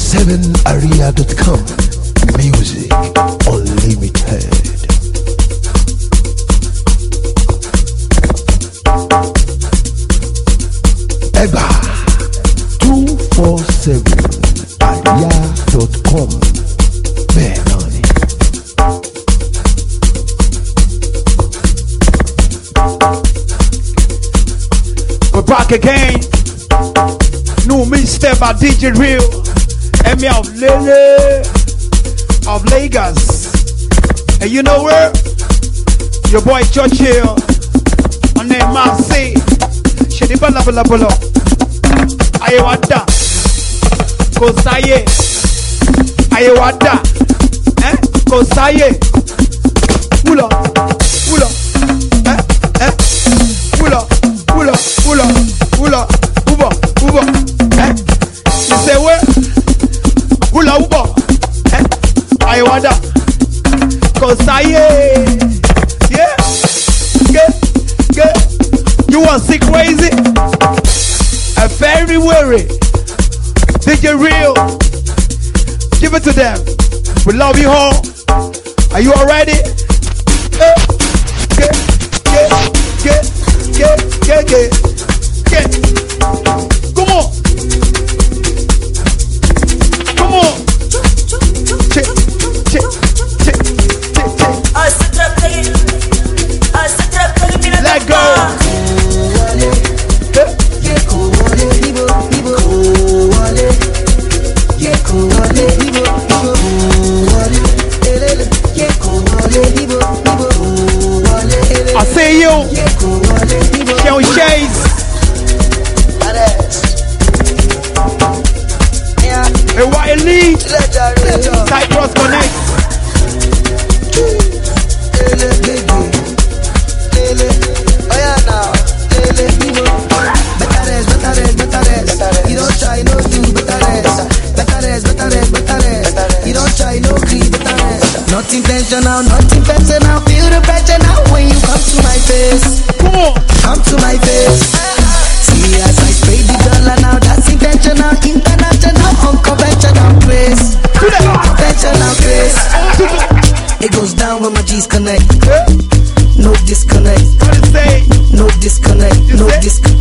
247area.com. Music Unlimited. Eba 247area.com. Benoni. We're back again. New mixtape by DJ Real. And me of Lele of Lagos. And you know where? Your boy Churchill. On name Marseille. Shedi bala bala bala. Aye wada. Kosaye. Aye wada. Kosaye. Ula. Ula. Ula. Ula. Ula. Ula. Uba. Uba. You say where? Ula uba. Aye wada. Kosaye. Yeah. Get. You want sick crazy? A very worry. DJ Real. Give it to them. We love you all. Are you all ready? Get. Come on. Come on. Check. Let go. I see you. Shell Chase. Hey, Wiley. Cyprus Connect. You don't try no do better. You don't try no creep better. Not intentional. Feel the pressure now when you come to my face. Come to my face. See as I spray the dollar now, that's intentional. International, unconventional grace. Conventional grace. It goes down when my G's connect. No disconnect. No disconnect. No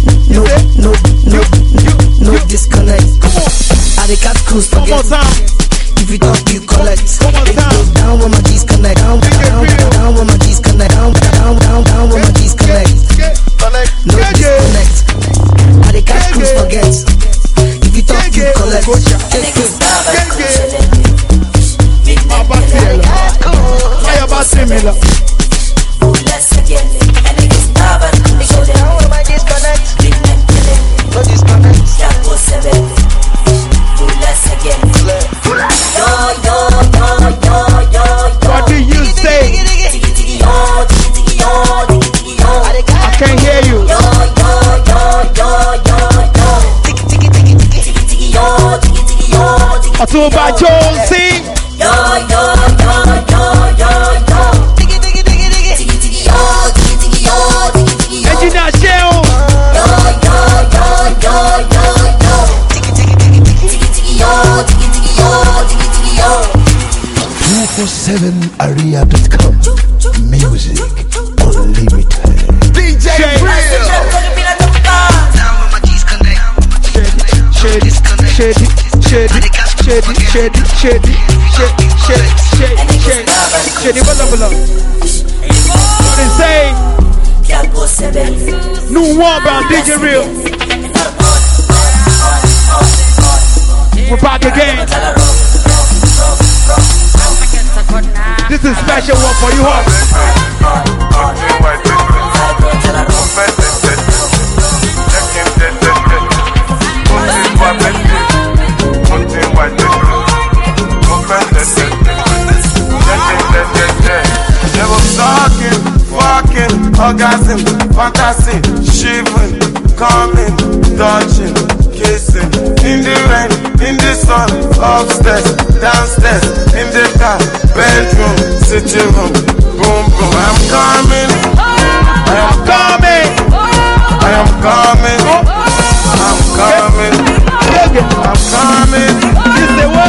disconnect. I dey catch cruise forget. If you talk, you collect. It goes down when my G's connect. Down when my G's connect. Down when my G's connect. No disconnect. I dey catch cruise forget. If you talk, you collect. What do you say? I can't hear you. Otumba Jonesy. Engineer Shell. 247area.com. Music Unlimited. DJ Real. Shady, blah. What they say? New one by DJ Real. We're back again. This is special one for you all. Never talking, walking, orgasm, fantasy, shivering, coming, touching, kissing, in the rain, in the sun, upstairs, downstairs, in the car, bedroom, sitting room, boom boom. I'm coming. You say what?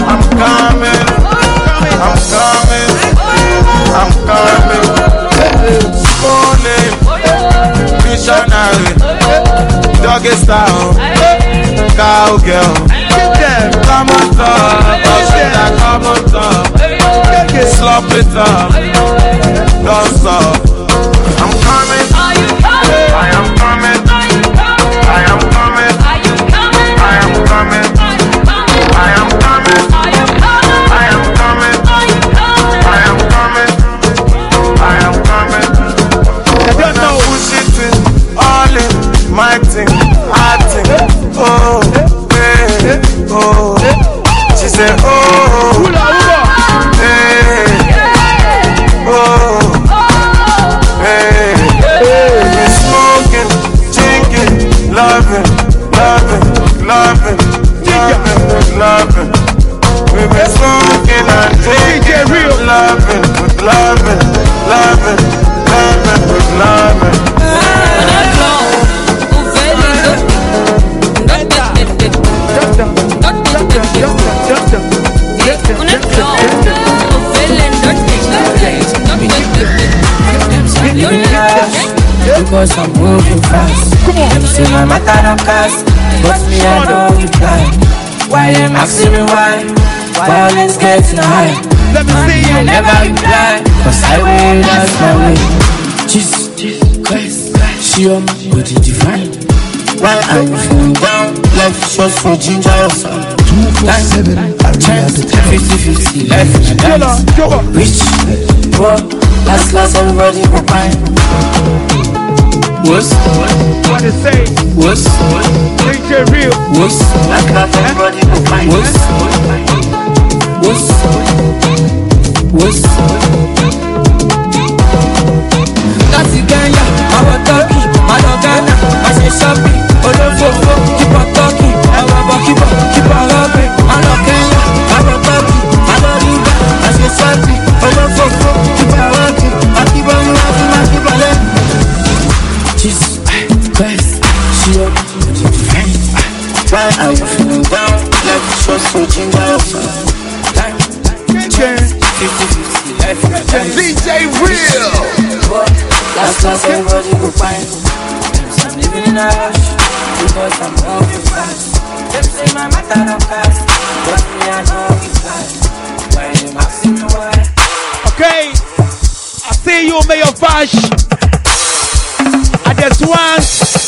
Missionary, doggy style, cowgirl. Come on top, come on top. Slop it up, don't stop. I'm coming, I am coming, I am coming, I am coming, I am coming, I am coming, I am coming, I am coming. I don't know who's it all in my thing, acting. Oh, hey, oh. She said, oh, hey, oh, hey. We're smoking, drinking, loving, loving, loving, loving, loving. We've been smoking and drinking, loving, with loving, loving, loving, with loving. Because I'm moving fast. Them say my matter don't cast, but me I don't reply. Why them asking me why? Violence gets no high. Let me see you. I never reply, cause I way, that's my way. Jesus Christ, she on my body divine. Why are you feeling down? Life is short for ginger or something. 247 Arena the town. 50-50, life is a dance. Rich, poor, last, everybody go fine. What's what it say? What's DJ Real. What's everybody go fine. What's that's the Kenya, our Turkey, my Ghana, I say shopping, Olofofo, keep on talking, keep on rocking, my Kenya, our Turkey, my Riga, I say shopping, Olofofo, keep on rocking, I keep on rocking, I keep on rocking. Jesus Christ, she up, why are you feeling down? Like you so switching down. Time, 50-50, life is a dance. DJ Real. Last, everybody go find. I'm living in a rush because I'm moving fast. Them say my matter don't cast, but me I know it's fast. Why you asking me why? Okay, I see you, Mayor Vash. I just want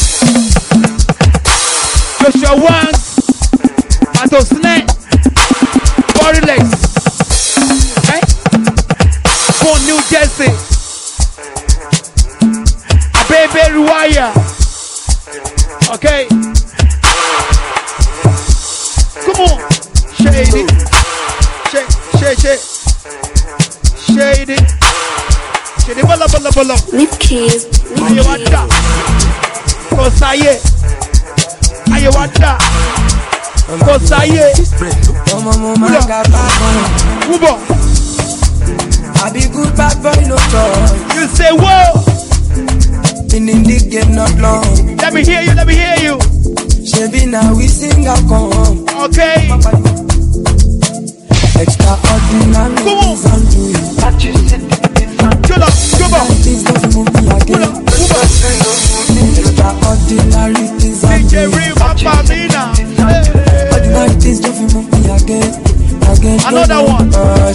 Joshua Wangs, Anto Snake, Borilex, okay? From New Jersey, Baby Ruaya, okay? Come on, Shady, Shady, bala. Lip keys. Aye wada, kosaye. Aye wada, kosaye. Ubo. I be good bad boy, no choice. You say whoa. Been in the game not long. Let me hear you. Shabby now we sing a come. Okay. Extraordinary things I'm doing. Come on. Things don't move me again. Extraordinary things I'm DJ doing. Real, Papa Mina. Ordinary things don't move me again. Another one.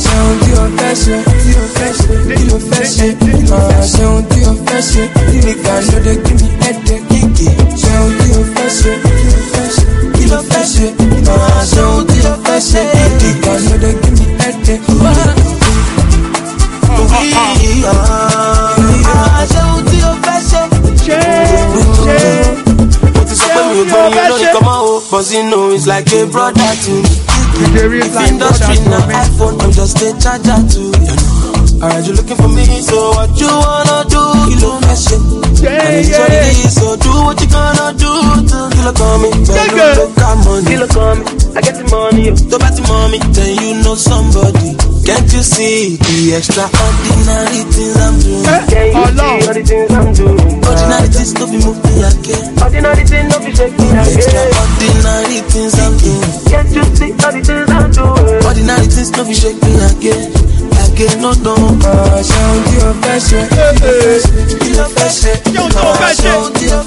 It's like a brother to me. If industry now iPhone, I'm just a charger to you know. Alright, you looking for me, so what you wanna do? You look fashion. And it's what it is, so do what you gonna do. You look on me, better look at money. You look on me, I get the money. Go back to mommy, then you know somebody. Can't you see the extraordinary things I'm doing? Can you see all the things I'm doing? Ordinary things don't be moving me again. Ordinary things don't be shaking me again. Extraordinary things I'm doing. Can't you see all the things I'm doing? Ordinary things don't be shaking me again. Again, no. Show your fashion. Your fashion. Show your fashion.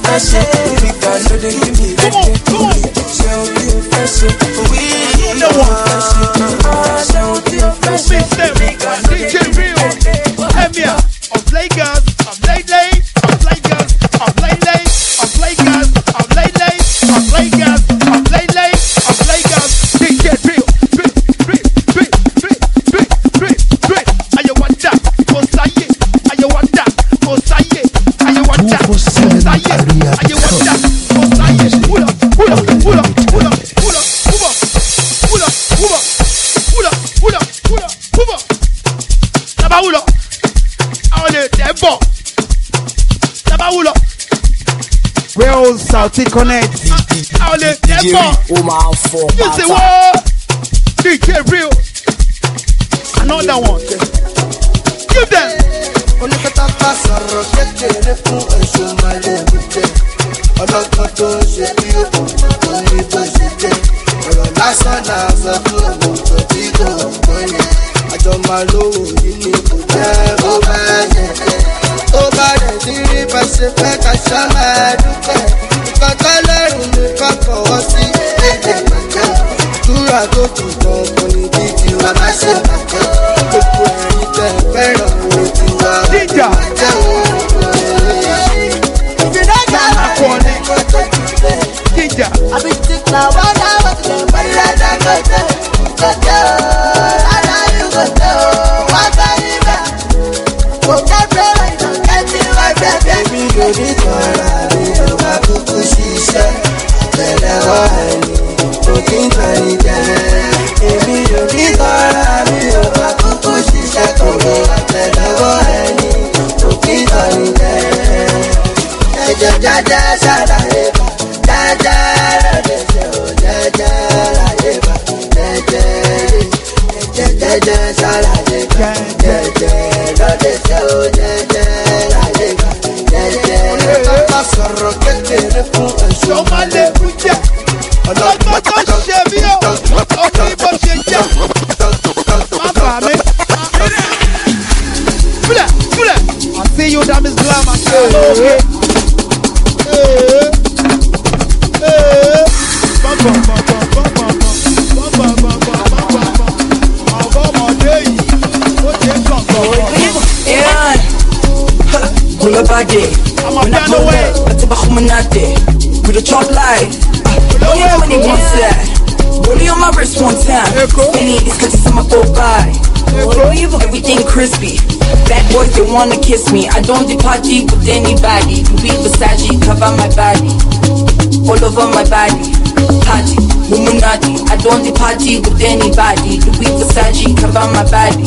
Southie Connect. You say what? DJ Real. Another one. Give them. With a chop light, only how many months left? Rolling on my wrist one time. Spinning these cuts on my go by. Everything crispy. Bad boys, they wanna kiss me. I don't do party with anybody. Louis Versace, cover my body. All over my body. Party, Illuminati. I don't do party with anybody. Louis Versace, cover my body.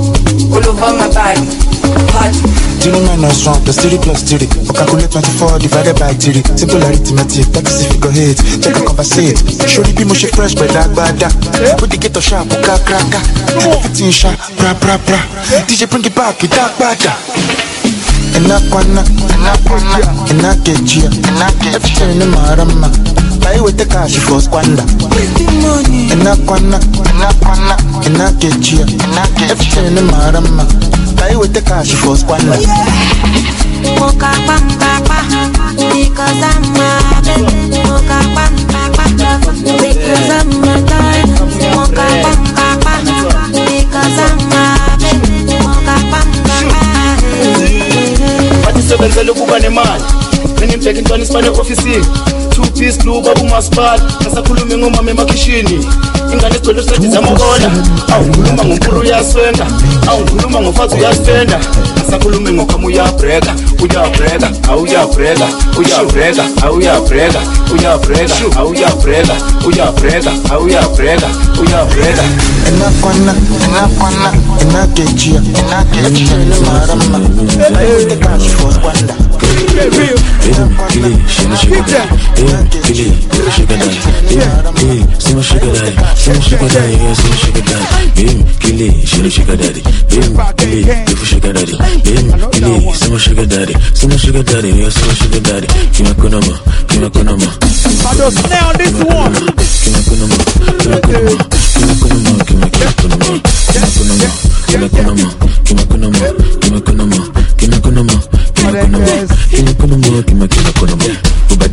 All over my body. Party. 0 minus 1 plus 3 plus 3. We calculate 24 divided by 3. Simple arithmetic, that is if you go hit. Take a compensate. Surely be mushy fresh, but that bada. Put the ghetto sharp, crack, cracker. Everything sharp, bra, bra, bra. DJ bring it back with that bada. Enakwana, enakejia, everything in the marama. Buy with the cash for squander. Enakwana, enakejia, everything in the marama. Buy with the cash for squander. Moka pamba, because I'm a baby. Moka pamba, because I'm a guy. Moka pamba, because I'm a baby. Moka pamba. Sebenza lokuba nemali mina ngibheka intwana isibane office 2-piece blue babu masipala asakhuluma ngomama emakhishini ingane igcwele sithi zamokola awukhuluma ngompuru uyaswenda awukhuluma ngofazi uyasfenda asakhuluma ngokhama uyabreka awuyabreka Enakwana, enakejia, everything in the marama. Buy with the cash for squander. Now this one.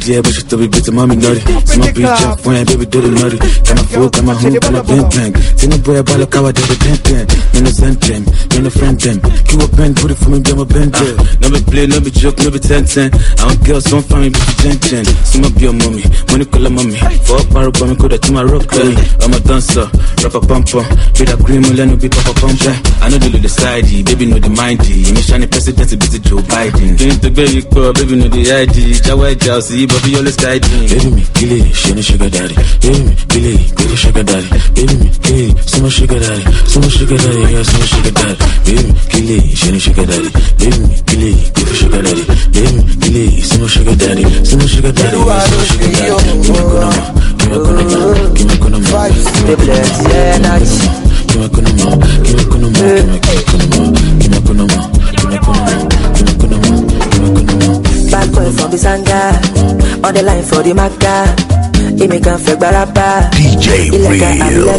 yeah, but she still be bitch, mommy nutty. See my bitch up, when baby do the nutty. Got my food, got my home, got my bang bang. See no boy about like how I did the bang bang. Me no send them, me no friend them. Keep a pen, put it for me, get my bend there. No be play, no be joke, no be 10-10. I don't care, some family, be 10-10. See my beer mommy, money call mommy. For a power, but me go to my rock, I'm a dancer, rapper pumper. Be that green, let no be papa pumper. I know the side, baby know the mindy. Me shiny president, be the Joe Biden. Think the baby girl, baby know the ID. Jawa Jowsy, but be always guiding. Baby me, kill it, she no sugar daddy. Baby me, kill it, go to sugar daddy. Baby me, kill it, so much sugar daddy. So much sugar daddy, yeah, so much sugar daddy. Baby me, kill it, she no sugar daddy. Baby me, kill it, go to sugar daddy. Baby me, kill it, so much sugar daddy. So much sugar daddy, yeah, so much sugar daddy. Give me kunama, give me kunama, give me kunama. Give me kunama, give me kunama, give me kunama, give me kunama, give me kunama, give me kunama, give me kunama, give me kunama. Bad boy from Bisanga, on the line for the Maca. He make a fake barapa. DJ Real.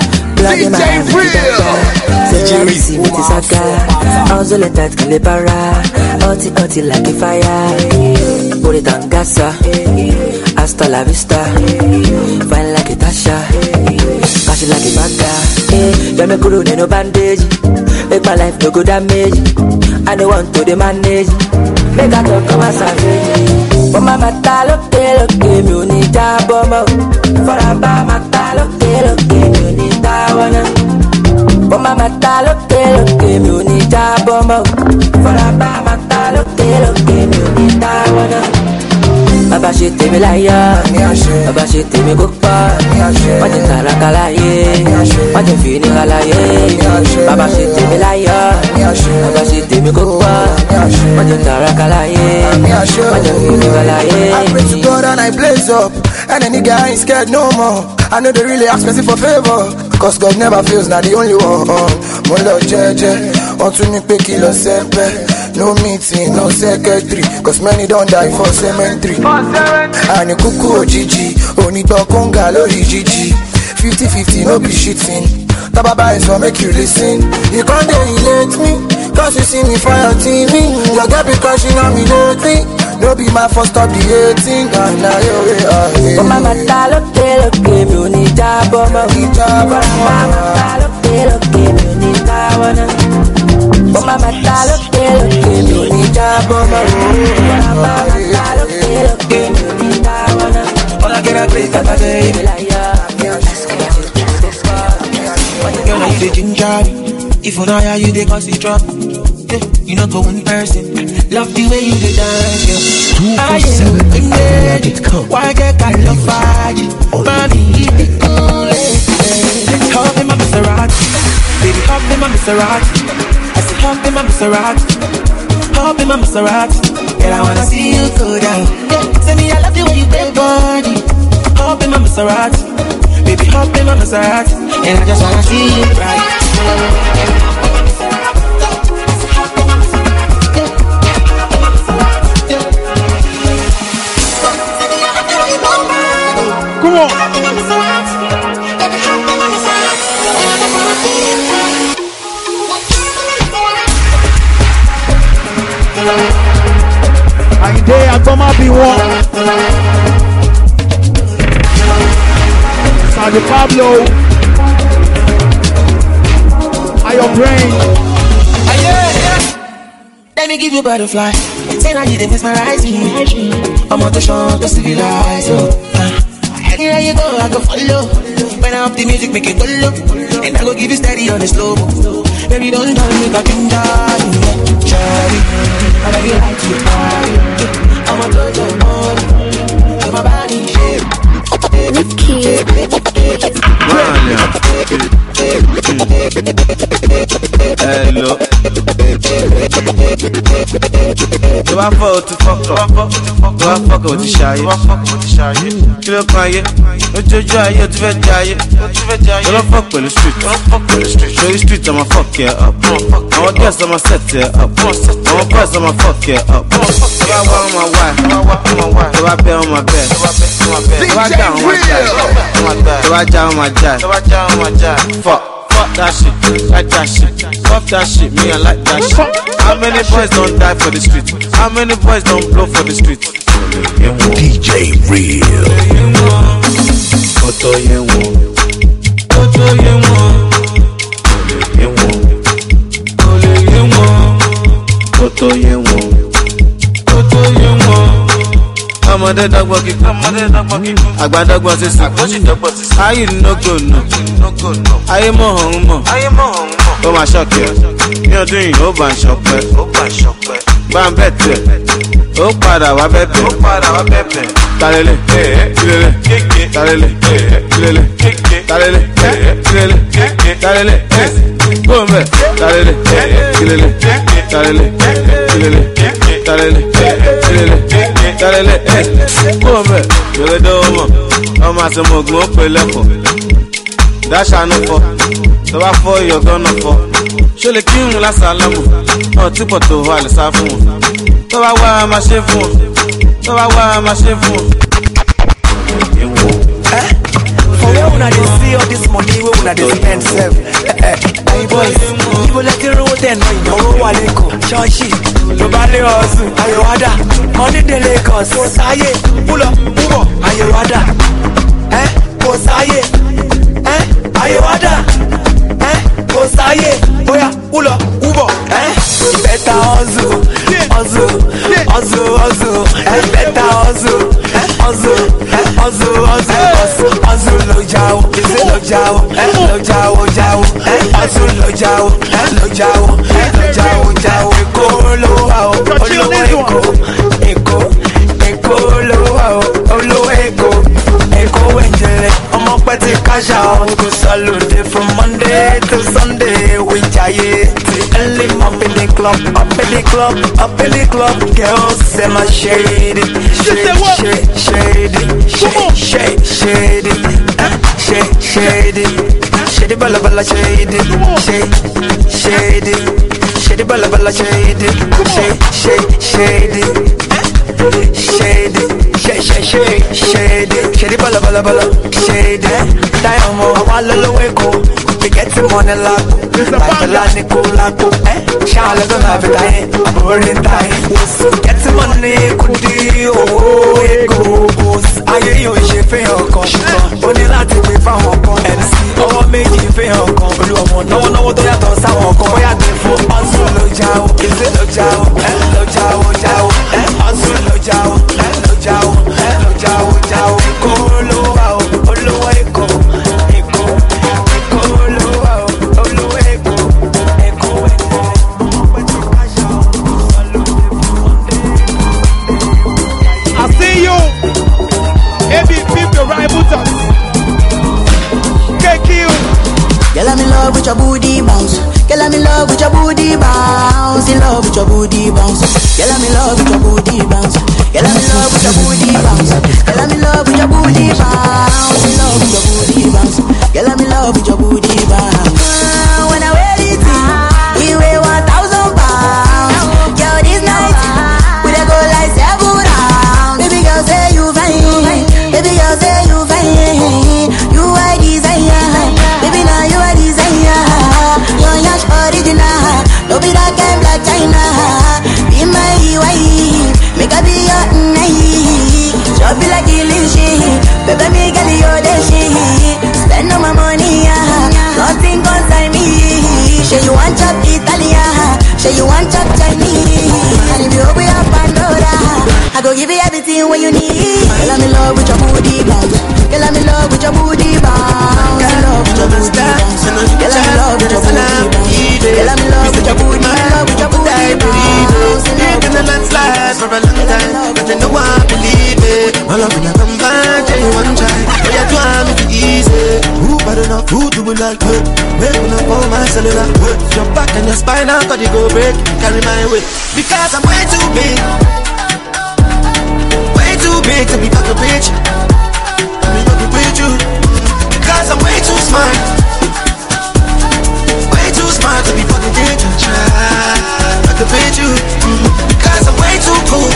DJ Real. See with his aka. Also let that kill the para. Oti like a fire. Put it on gasa. Hasta la vista. Fine like a Tasha. Cash like a banga. Yeah, me guru no bandage. Make my life no go damage. I don't want to the manage. Make a talk come a savage. For my mata look me uni jabo mo. For a ba mata look me uni tawana. For my mata look me uni jabo mo. For a ba mata look me uni tawana. Baba shit me liar, Baba shit me cookpa. What you kala kala ye, what you feeling kala ye. Baba shit me liar, Baba shit me cookpa. What you kala kala ye, what you feeling kala ye. I pray to God and I blaze up, and any guy ain't scared no more. I know they really ask me for favor, cause God never fails, not the only one. Molo jeje, want to me pe kilo sepe. No meeting, no secretary, cause many don't die for cemetery. And you kuku ojiji, only talk konga lori jiji. 50-50, no be shitting. Tababa is what make you listen. You can't relate me, cause you see me for your TV. Your girl be crushing on me lately. No be my first stop the hating. And now you're way. Oh mama look me uni jabo mo. Mama look me uni tawana. Oh mama look me uni jabo mo. Mama look me uni tawana. All I get a great at the girl, you the ginger. If you know how you the cause it drop. You not go one person. Love the way you do dance, yeah. 247 why get kind of fire? Mommy, it be cool. Hop in my Maserati, baby, hop in my Maserati. I said hop in my Maserati, hop in my Maserati. Girl, I wanna see you go down. Tell me I love the way you play body. Hop in my Maserati, baby, hop in my Maserati, and I just wanna see you right. Come on. I day I come up in one. Sergeant Pablo. Are your brain? Let me give you butterfly. Say now you didn't mesmerize me. I'm on the show to civilize you. Here you go, I go follow. When I up the music, make it go low. And I go give you steady on the slow. Baby, don't tell me that I'm dying. Charlie, I love you like you party. I'm a total body. To my body shape. Hello. Do I fuck to fuck up? Do I fuck with the shy? Kill up my year. What you try? You to die. Do I fuck with the street? Show you street, I'ma fuck you up. I'ma guess I'ma set you up. I'ma press, I'ma fuck you up. Do I want my wife? Do I bet on my bed? Do I down on my jack? Do I down on my jack? Fuck. Fuck that shit, like that shit. Fuck that shit, me I like that shit. How many boys don't die for the street? How many boys don't blow for the street? DJ Real. Koto yenwo, koto yenwo, yenwo, kole yenwo, koto yenwo, koto yenwo. Amade dagba kiku, agba dagba sisi, ayi no go no, ayi mo hon mo, o ma shock ya, mi o dun yin o ba n shope, ba n bete, o padà wá bẹ̀bẹ̀, talele, tilele, talele, tilele, talele, tilele, talele, bombe, talele, tilele, talele, tilele, talele, tilele, talele, bombe, yole domo, ọmọ àtẹmọ̀gbọ̀n ó pè lẹ́kọ̀ọ́, dáṣà no fọ́, tó bá fọ́ ìyọ̀gán náà fọ́, ṣó lè kírun lásàlámù, ọtí pọ̀ tó wà lè sá fún wọn. So I want my shit for. So I want my shit for. For where una dey see all this money wey una dey spend sef? My boys, you let it roll then ìnáwó wà lẹ́kọ̀ọ́. Ṣọ́ọ̀ṣì ló bá lé ọ̀sùn. Àyèwádà, money dey Lagos. Kò sáyé, púlọ̀, púpọ̀, àyèwádà. Kò sáyé, àyèwádà. Kò sáyé, bóyá, púlọ̀, púpọ̀. Better hustle, hustle, hustle, hustle. Better hustle, hustle, hustle, hustle, hustle. Lo jao, is it lo jao, lo jao, jao. Hustle lo jao, lo jao, lo jao, jao. Eko lo wao, olo eko, eko lo wao, olo eko, eko wenjele. Ọmọ pẹ́ ti cash out, go salute from Monday to Sunday. We jaye till early up in the club, up in the club, up in the club. Girls say my shady, shady, shady, shady, shady, shady, shady, bala bala shady, shady, shady, bala bala shady, shady, shady, shady, shady, bala bala bala shady. Diamond, I want lolo eko. We getting money like a lot of cool like Charlotte don't have it, I'm burning time. Getting money, could do, oh, it goes. I hear you, she fail, only not to be found, and see, oh, make you fail, no one know what they are doing, someone come, we are there for us, no jow, is it no jow, no jow, jow, us, no jow, no jow, no jow, jow, go low, oh, low, echo. Girl, I'm in love with your booty bounce. Girl, I'm in love with your booty bounce. In love with your booty bounce. Girl, I'm in love with your booty bounce. Girl, I'm in love with your booty bounce. Girl, I'm in love with your booty bounce. In love with your booty bounce. Girl, I'm in love with your booty bounce. When I wear it, you weigh 1,000 pounds. Girl, this night we dey go like 7 rounds. Baby girl, say you fine. Baby girl, say you fine. You are desire. Baby, now you are desire. You're yash original. Don't be that kind black China. Be my wife. Make her be your night. Just be like illusion. Baby, me get your shit. Spend all my money, nothing concern me. Say you want chop Italian. Say you want chop Chinese. And if you open up Pandora, I go give you everything when you need. Girl, I'm in love with your booty bounce. Girl, I'm in love with your booty bounce. In love with your booty bounce. Girl, I'm in love with your booty bounce. Girl, I'm in love with your booty. In love with your booty bounce. You're gonna landslide for a long time, but you know I believe it. All of them come back, tell you one time. But you want me to easy. Who better not who do we like good? Make me not for my cellular. Your back and your spine, I thought you go break. Carry my weight because I'm way too big. Way too big to be fucking rich. I'm fucking with you because I'm way too smart. Way too smart to be fucking rich. Fucking with you because I'm way too cool.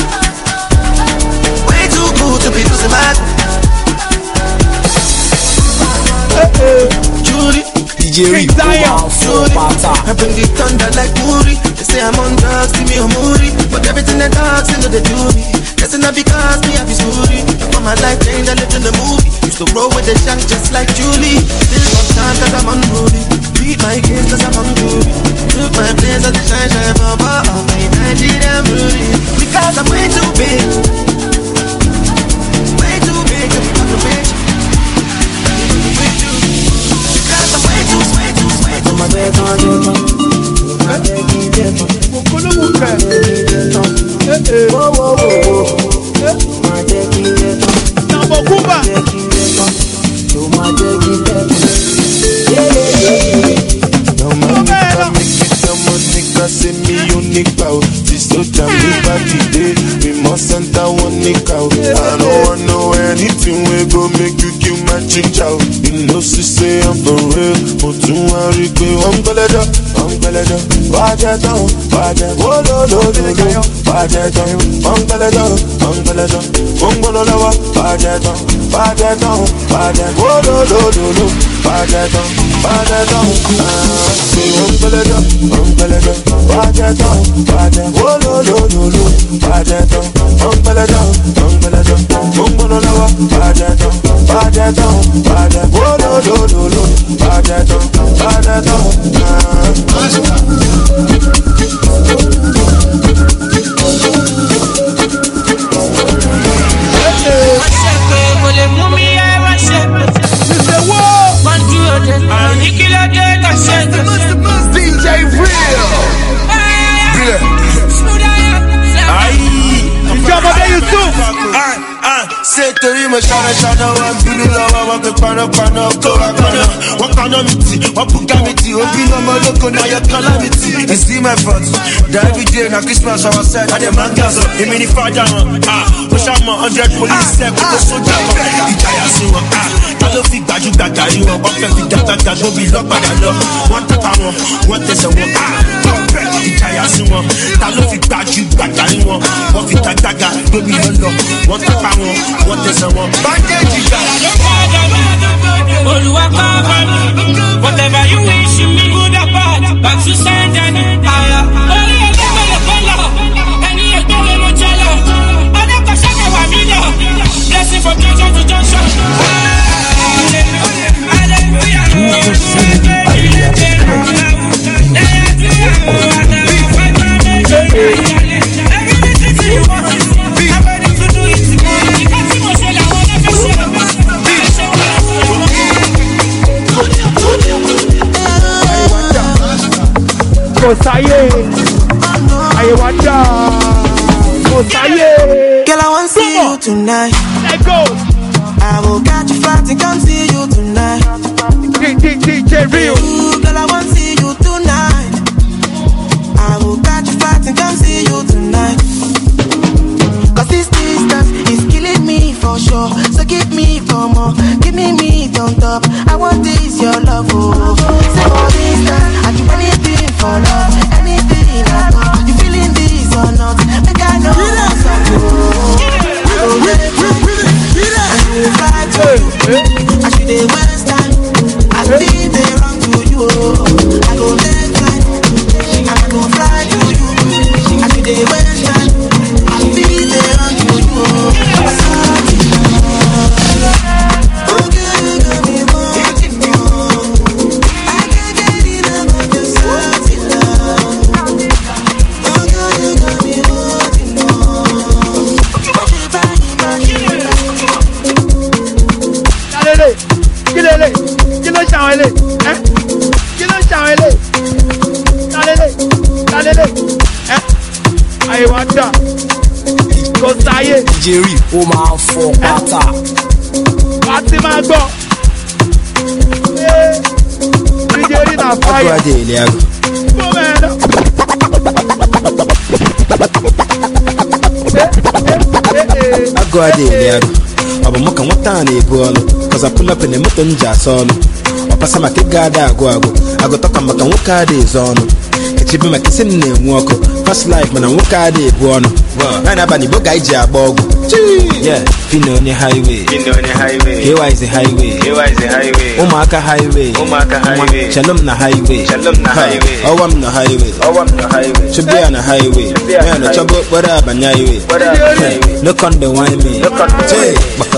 Way too cool to be losing my. Judy, DJ DJ Rick. I bring the thunder like Muri. They say I'm on drugs, give me a Muri. But everything they talk, they know they do me. That's not because me have this story. For my life change, I lived in the movie. Used to roll with the shank just like Julie. Still got time cause I'm unruly. Beat my games cause I'm hungry. Took my place at the shine for bar. Oh my Nigerian Rudy. Because I'm way too big. Way too big to be a bitch. Because I'm way too my bed on say me unique bow. This so damn body day. We must enter one nick out. I don't want know anything we go make you kill my chicha. You know she say I'm for real. But you want to go I'm gonna Bajet down, oh no, bajet down, I'm gonna love, bajet down, oh no, bajet down, say I'm gonna bajet down, oh no, bajet down, I'm gonna love, bajet down, oh no, bajet down. DJ Real. Say to him, shana, one billion, one pano, one calamity, one pugamity, one billion, one now your calamity. You see my thoughts, that every day, now Christmas, I was said, and the man gas up, he made it far down, push out my 100 police, set with the soldier, the giant singer, I don't think that you got you up, perfect, that don't be locked by the law. One time, one test, and one, the giant singer, I don't think that you got you up, one fit that don't be locked, one time, one test, and one, whatever you wish me, good or bad, but you send any higher. Blessing from junction to junction. Girl, I want to see you tonight. Let go. I will catch you fat and come see you tonight. DJ Real. Girl, I want to see you tonight. I will catch you fat and come see you tonight. Cause this distance is killing me for sure. So give me for more. Give me meat on top. I want this, your love. Oh. Say for distance, I do anything for love. Anything at all. You feeling this or not? Make I know what's up. I go get you. I will fly to you. I should the West time. I be there wrong to you. I go get flight. I go fly to you. I should the West time. I be there wrong to you. Oh, girl, you got me wanting more. I can't get enough of your salty love. Oh, girl, you got me wanting more. I wonder. Go say Jerry, oh my for pata. Party man go. Jerry na fire. Go man. I go there. Abamoka watani ebuolo. Cause I pull up in the motor nja solo. Opasa makigada agwago. I go talk about wakade zono. Kechibi makisi ne mwoko. First life man wakade ebuono. Na bani boga ije abogo. Yeah, Fino on the highway. KY is the highway. Omaka highway. Shalom na highway. Oh, I'm the highway. Should be on the highway. Man, the trouble, what up, and highway. Look on the wine me. Hey,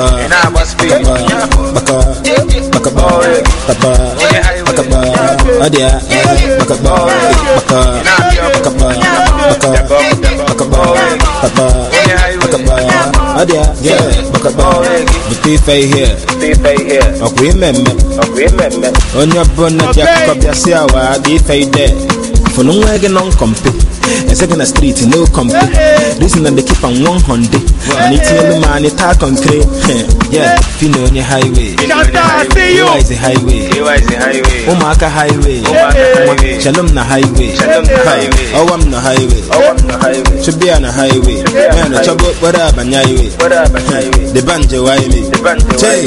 the pay here. Okay, on your bonnet, Jack of Yasia, the pay there. For no wagon on company. A second street, no company. Listen, and they keep on 100. And it's in the man, it's hard on clay. Yeah, Fino on your highway. KY is the highway. Omaka highway. Shalom na highway. Oh, I'm the highway. Should be on the highway. Man, the trouble, what up, and highway. The banjo, highway. Jay,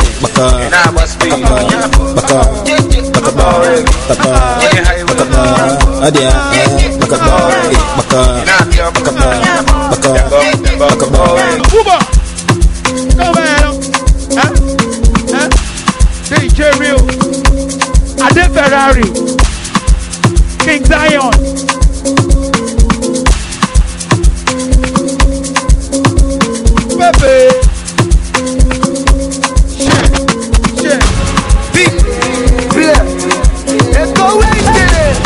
DJ Real, Ade Ferrari, King Zion, Pepe, Big, let's go away there.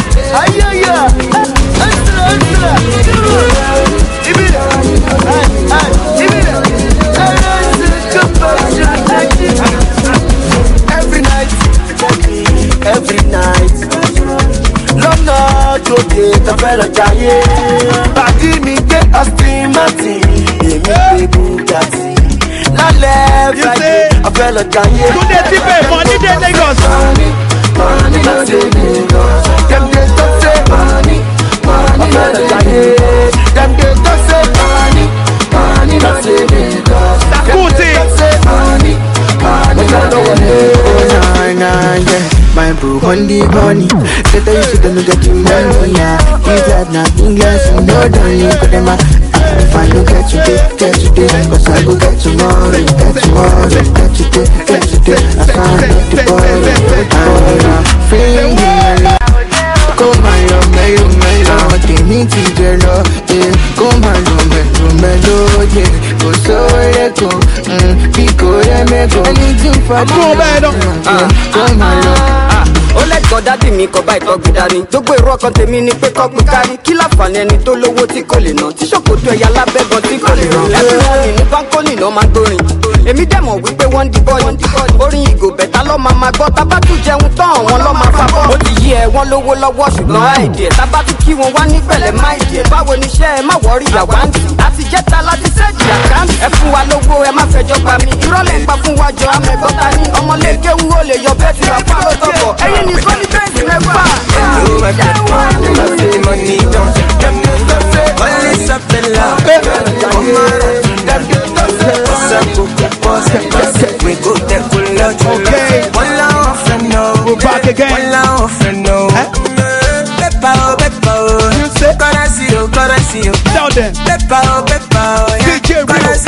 Every night, London to get a better day. Party me get a stream Martin, they make Bugatti. La left, a better day. Do they debate money they Lagos? Money, not say Lagos. Them get to say money, a better day. Them get to say money, not say Lagos. Them get to say money, not say Lagos. My bro on the bunny. Said that you should don't get your money, yeah. He's like nothing else, you know, don't you got them out. If I don't get you there, cause I go get tomorrow, get you there, I found out the boy, I'm free, come on, you're they need to get up, yeah. Come on, yeah. Go so let go, because I make go. I need you for come on, ó lẹ́kọ̀ọ́ dádì mi kọ́ bá ìtọ́gbé dání gbogbo èrò ọkàn tèmi ni pé kọ́gbé kárí kí láǹfààní ẹni tó lówó tí kò lè ná tí ṣòkòtò ẹ̀yà lábẹ́gan tí kò lè rán everybody ní báńkólì náà máa gbórin èmi dẹ̀ mọ̀ wípé wọ́n ń di bọ́ọ̀lì orin ìgò bẹ̀tà lọ́ máa gbọ́ tábà tún jẹun tán àwọn lọ́ máa fa bọ́ ó ti yí ẹ wọ́n lówó lọ́wọ́ ṣùgbọ́n àìdí ẹ̀ tábà tún kí wọn wá ní pẹ̀lẹ́ máìdí ẹ̀ báwo ni iṣẹ́ ẹ má wọ́rí àwáǹtì àti jẹ́ta láti sẹ́ẹ̀dì àkáǹtì ẹ fún wa lówó ẹ má fẹjọ́ pa mí ìrọ̀lẹ́ ń pa fún wa jọ amẹ́gbọ́ta ní ọmọlẹ́gẹ́wú ó lè yọ bẹ́ẹ̀ tí wọ́n pa ó tọ̀bọ̀ ẹ̀yìn ní kọ́ni bẹ́ẹ̀sì mẹ́fà. We're back again. Tell them. DJ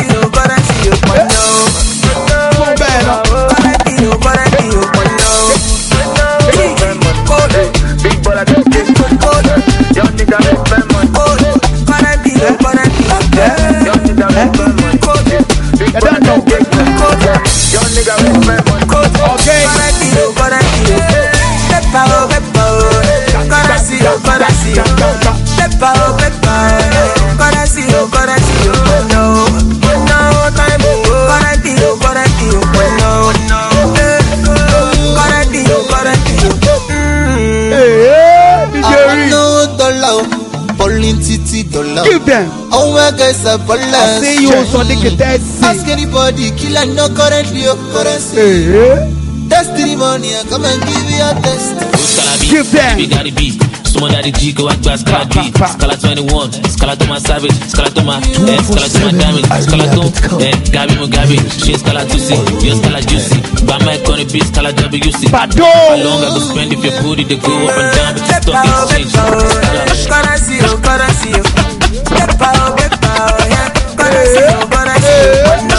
Give them. Oh my guys are ballers. I see you so they can ask anybody, killer no currently your currency. Testimony, come and give you a test. Give them. Someone that the G go at glass, Scala B, Scala 21, Scala to my savage, Scala to my Scala to my diamond, Scala to Gabi Mugabe, she Scala to see, you Scala juicy, by my corner beat, Scala WC. How long I go spend if your booty they go up and down, but the stock exchange. Scala see you, Scala see you.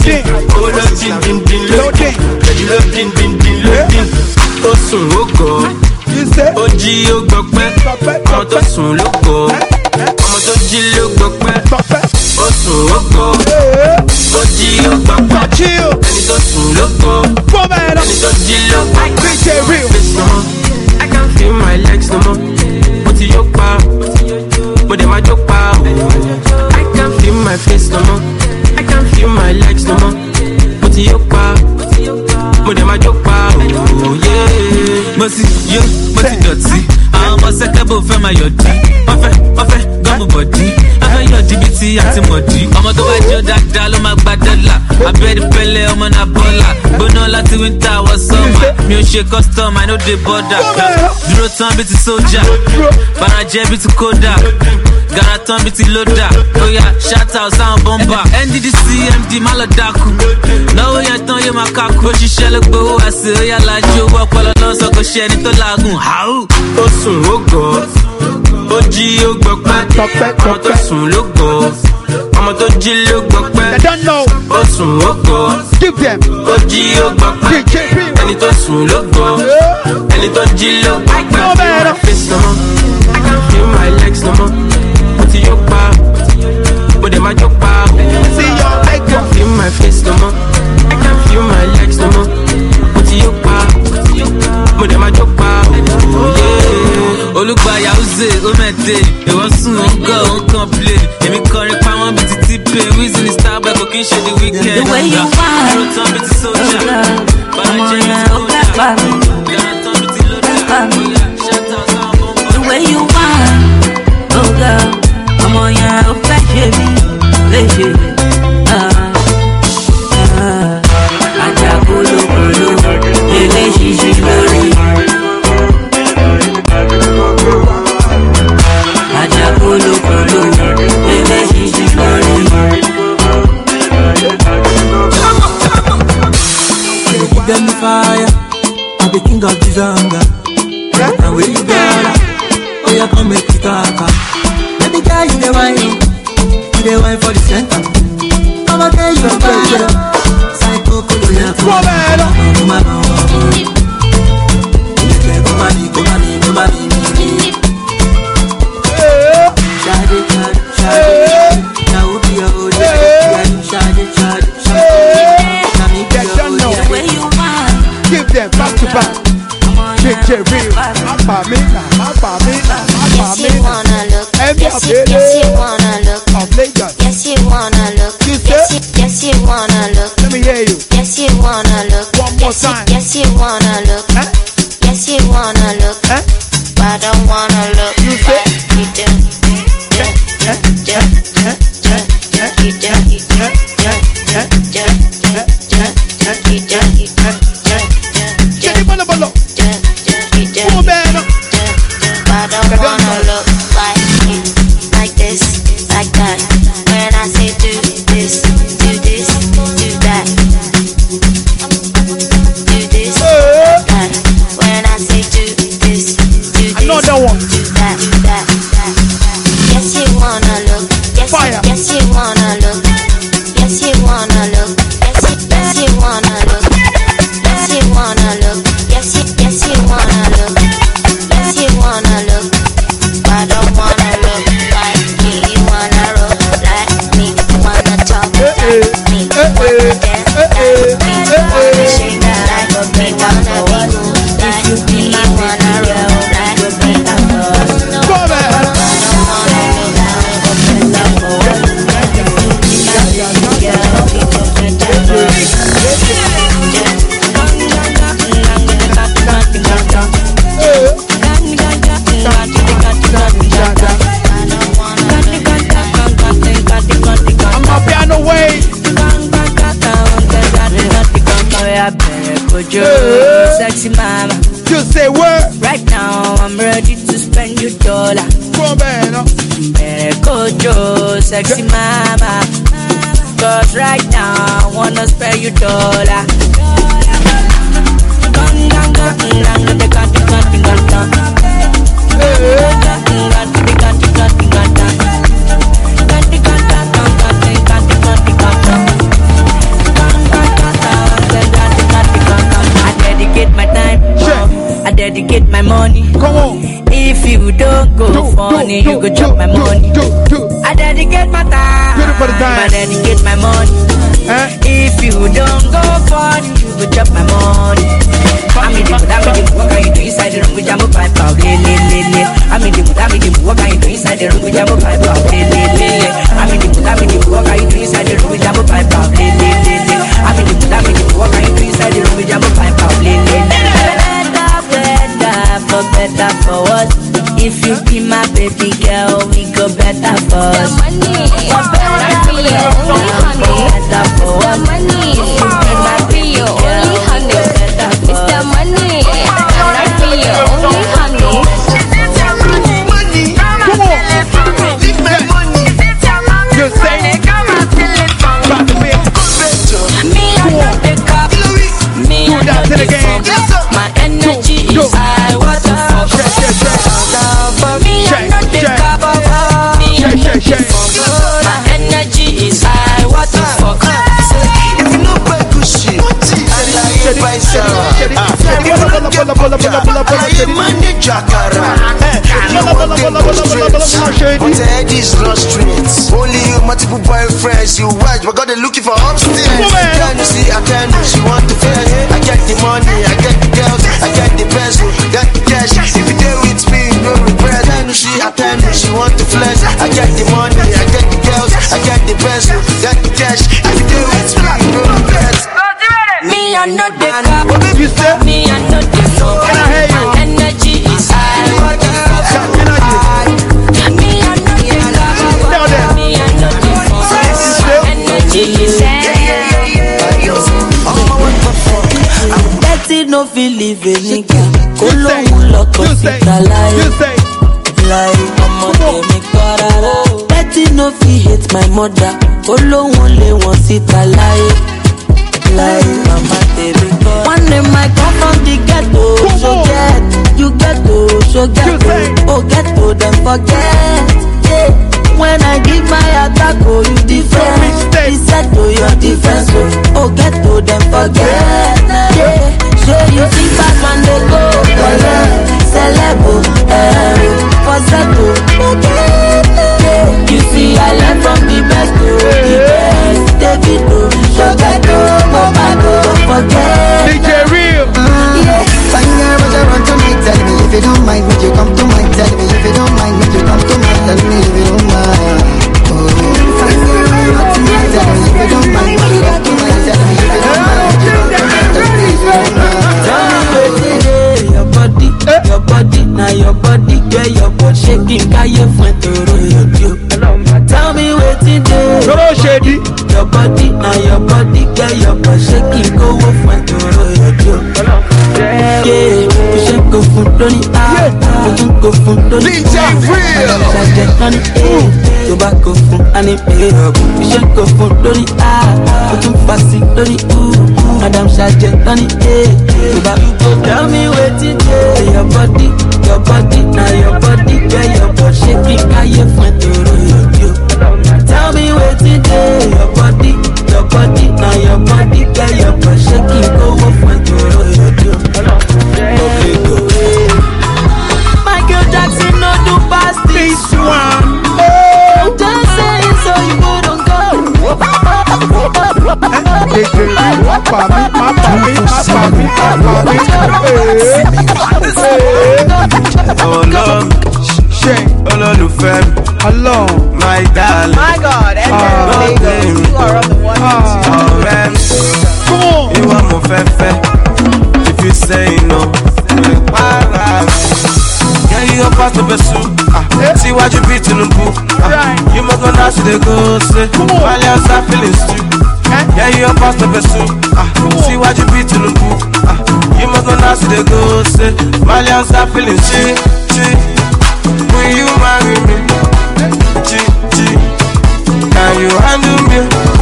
Loading. Loading. Ó sùn ó gọ̀, ó jí ó gbọpẹ́, ọmọ tó sùn ló gọ̀, ọmọ tó jí ló gbọpẹ́, ó sùn ó gọ̀, ó jí ó gbọpẹ́, ẹni tó sùn ló gọ̀, ẹni tó jí ló gbọpẹ́. I can't feel my legs no more, mo ti yó pa, mo dẹ̀ máa jó pa. I can't feel my face no more, I can't feel my legs no more, mo ti yó pa. Mo dẹ̀ máa jó pa o, yeah. Mo ti dọ̀tí, àwọn ọmọ sẹ́kẹ́bù fẹ́ máa yọ̀dí. Wọ́n fẹ́ gọ́mù bọ̀dí, wọ́n fẹ́ yọ̀dí bí ti àti mọ̀dí. Ọmọ tó bá jẹ́ dáadáa ló máa gba dọ́là. Abẹ́rẹ́ pẹ́lẹ́ ọmọ náà bọ́là. Gbóná láti wíńtà wọ sọ́mà. Mi ò ṣe custom, I no dey border. Dúró tán bí ti sójà, Barajẹ́ bí ti kódà. Garaton bí ti lódà. Oya shout out sáwọn bọ́mbà. NDDC MD má lọ dákú. Náwó yẹn tán yóò máa kákú. Òṣìṣẹ́ ló gbowó àṣẹ, oya lajú owó ọpọlọ lọ́sọ̀ kò ṣe ẹni tó làágùn. Ó sùn ó gọ̀, ó jí ó gbọpẹ́, ọmọ tó sùn ló gọ̀, ọmọ tó jí ló gbọpẹ́. Ó sùn ó gọ̀, ó jí ó gbọpẹ́, ẹni tó sùn ló gọ̀, ẹni tó jí ló gbọpẹ́. I can't feel my legs no more, mo ti yó pa, mo dẹ̀ máa jó pa. I can't feel my face no more, I can't feel my legs no more, mo ti yó pa, mo dẹ̀ máa jó pa. Olùgbàyà Uze, Omete, ìwọ́n sùn ó gọ̀ ó complain. Èmi kọrin pa wọ́n bí ti T-Pain, Wizzy ní Starboy kò kí n ṣe the weekend. The way you want, Dúró tán bí ti sójà, Barajẹ́ bí ti kódà. Garaton bí ti lódà, oya shout out sáwọn bọ́mbà. the way you want, oh girl, ọmọ yẹn ó fẹ́ ṣe mí, léṣe. Ajá kólókóló, eléṣiṣi lórí. Ajá kólókóló, eléṣiṣi lórí. Give me fire, I'm the king of this hunger. And where you got oh yeah, come make it happen. Baby girl, you the wine for the center. Come on, tell you fire. Psycho, yeah, come on. Give them back to back. DJ Real, Apamina. Yes, you wanna look. Of Lagos. Yes, you wanna look. Yes, you wanna look. Let me hear you. Yes, you wanna look. One more time. Yes, you wanna look. Yes, you wanna look. But I don't wanna look. You say you do. I don't wanna look like you, like this, like that. When I say do this, do that. Do this, that. When I say do this, do that. Yes, you wanna look. Yes, you wanna look. Yes, you wanna look. Yes, you wanna look. Yes, you wanna look. Yes, you wanna look. Yes, you wanna look. I don't wanna look like me. You wanna look like me. Wanna talk like me. Wanna dance like me. Wanna shake like me. Wanna be cool like me. You wanna roll like me. I don't wanna I'm up on the way. Sexy mama, you say what? Right now I'm ready to spend your dollar. Come on, Kojo, sexy mama. Cause right now I wanna spend your dollar. dedicate my money. Come on. If you don't go funny, you go chop my money. I dedicate my time. I dedicate my money. If you don't go funny, you go chop my money. I'm in the mood, what can you do inside the room with Jambo Pipe? I'm in the mood, what can you do inside the room with Jambo Pipe? I'm in the mood, what can you do inside the room with Jambo Pipe? I'm in the mood, what can you do inside the room with Jambo Pipe? Better for us. If you be my baby girl, we go better for us. Better for us. If you be my baby girl, we go better for us. It's the money. Only honey. Just say it. Me and the cop. Me and the game. My energy is high. What the fuck? Me and the cop. My energy is high. What the fuck? If you know bad good shit, only you multiple boyfriends, you watch, but God they looking for upstairs. Can you see, I can do, she want to flex. I get the money, I get the girls, I get the pencil, got the cash. If you deal with me, no regret. Can you see, I can do, she want to flex. I get the money, I get the girls, I get the pencil, got the cash. If you deal with me, no regret. Me and not the cop. Me and not the soul. My energy is high. What the fuck? Me and not the cop. Me and not the soul. My energy is high. Betty no feel live a nigga. Kolo lock up sit alive. Like mama tell me karara. Betty no feel hate my mother. Kolo only one sit alive. Like mama baby girl. One day might come from the ghetto. So get, you ghetto, so ghetto. Oh ghetto, then forget. Yeah. When I give my attack, oh you different. He said to your defense, oh ghetto, then forget. Yeah. So you think back when they go, celebo, falsetto. You see I learned from the best, the best. Davido, Shogato, Mobado, don't forget. DJ Real. Yeah, fine girl, what you want to me? Tell me if you don't mind, would you come to mine? Tell me if you don't mind, would you come to mine? Tell me if you don't mind. Oh, fine girl, what you want to me? Tell me if you don't mind, would you come to mine? Tell me if you don't mind, would you come to mine? Tell me if you don't mind. Tell me where your body, now your body, girl, your body shaking, can you find the road? Tell me where today. Your body, now your body, girl, your body shaking, go find the road. Yeah, you should go for Tony. You go for Tony. DJ Real. Tobacco from any pay up. You should go for Tony. You pass it Tony. Madam Sergeant Tony. Tobacco, tell me where today. Your body, now your body, girl, your body shaking, can you find the road? Tell me where today. Your body, now your body, girl, your body shaking, go find the road. Okay, go away. Michael Jackson, no do past this one. I'm just saying so you wouldn't go. Oh no, Olólùfẹ́ mi. Hello. My darling. My God, and you are on the one. Ọ̀rẹ́ mi. Come on. Ìwọ mo fẹ́ fẹ́. If you say no, para mi. Girl, you a pastor pursue. Síwájú bí Tinubu. You must go now, she dey go say. Wálé ọ̀sán feelings too. Girl, you a pastor pursue. Síwájú bí Tinubu. You must go now, she dey go say. Wálé ọ̀sán feelings too. Will you marry me? Can you handle me?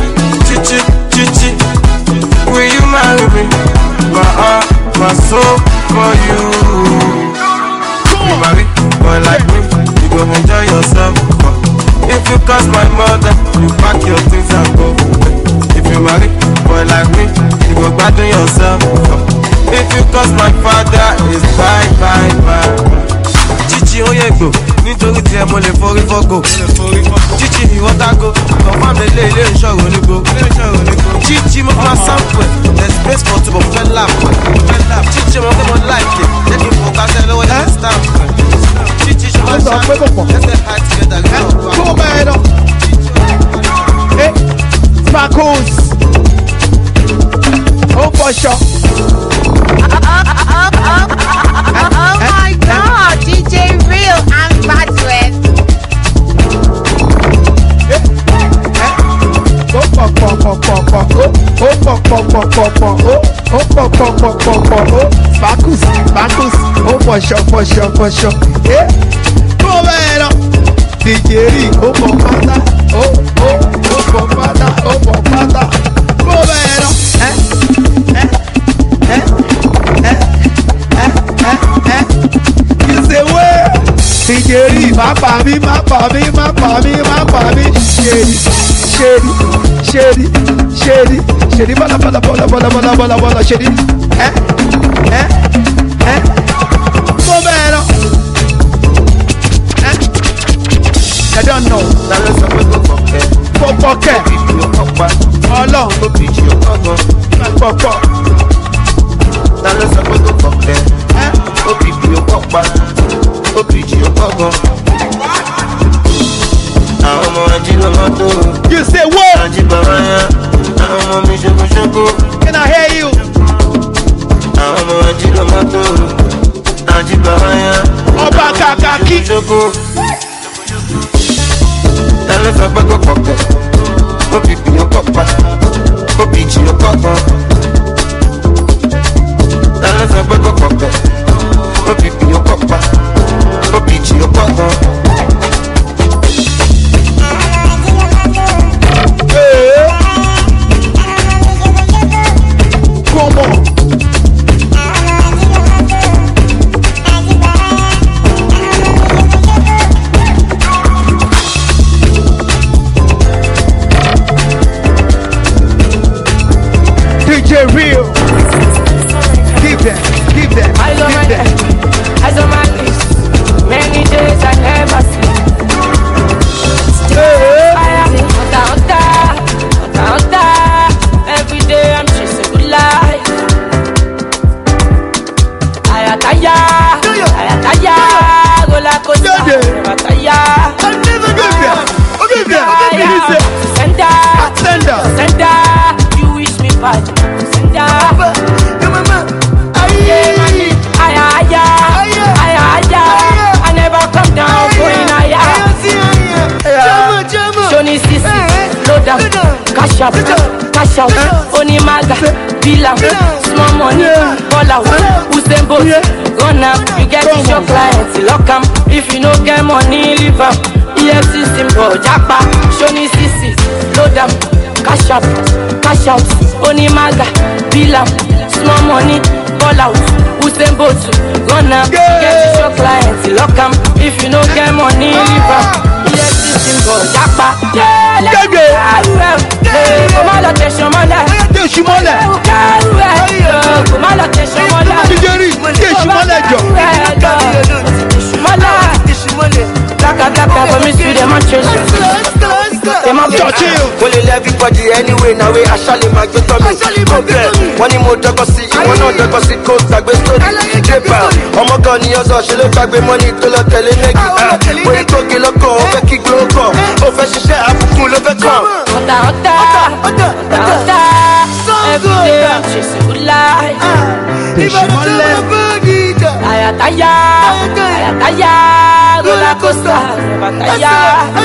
Will you marry me? My heart, my soul for you. You marry boy like me, you go enjoy yourself. If you cause my mother, you pack your things and go. If you marry boy like me, you go gbadun yourself. If you cause my father is bye bye bye. Chichi oyegbo, nítorí tí ẹ mo lè forí fọ́gò. Chichi ìwọ́tàgò, confam lè ilé ìṣòro onígbò. Chichi mo máa sample, there's space for two but fẹ́ láàpù. Chichi mo fẹ́ mo like it, jẹ́ kí n fò kásẹ̀ lọ́wọ́ ní stamp. Chichi ṣe máa ṣàpè, let's get high together. Come on, man. Hey, Sparkles. Oh, for sure. Oh my God, DJ Real and Badwin. Sparkles, oh for sure. Yeah, come on, man. DJ Real, oh for father, oh for father. Come on, man. You say where? DJ Real, my baby. Shady, bala, shady. Momento. I don't know. Popoke. Olo. Popo. You say what? Can I hear you? Oba kakaki. Come on. DJ Real. Keep that. Eyes on my knees. Many days I never sleep. Every day I'm chasing good life. Ayataya, gola kosa, ayataya. Sender, you wish me bad. Sender, I never come down going higher. Johnny Sisi, load up, cash out, Onimaga, bill out, small money, ball out, Usain Bolt, run up, you get your clients, lock 'em. If you no get money, leave 'em. EFC symbol, Japa, Johnny Sisi, load up, cash out, Onimaga, bill out, small money, ball out, Usain Bolt, run up, get your clients, lock 'em. If you no get money, leave 'em. EFC symbol, Japa, everybody anyway, now we actually might get on me. One more doggy, one more doggy, coast, I will story. Oh my God, you're so she look like money to the teleneck. When you talk, you look over, kick loco. Over, she said, I'm cool of a come. Every day I'm chasing good life. Ayataya, roller coaster, ayataya.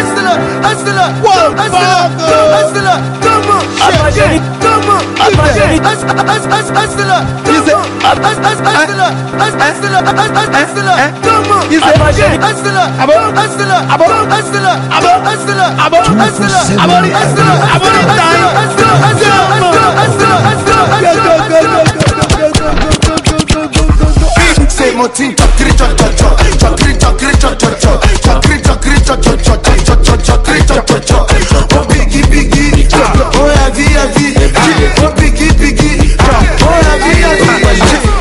Say more thing, chakri oh biggie, oh heavy, oh biggie, oh heavy.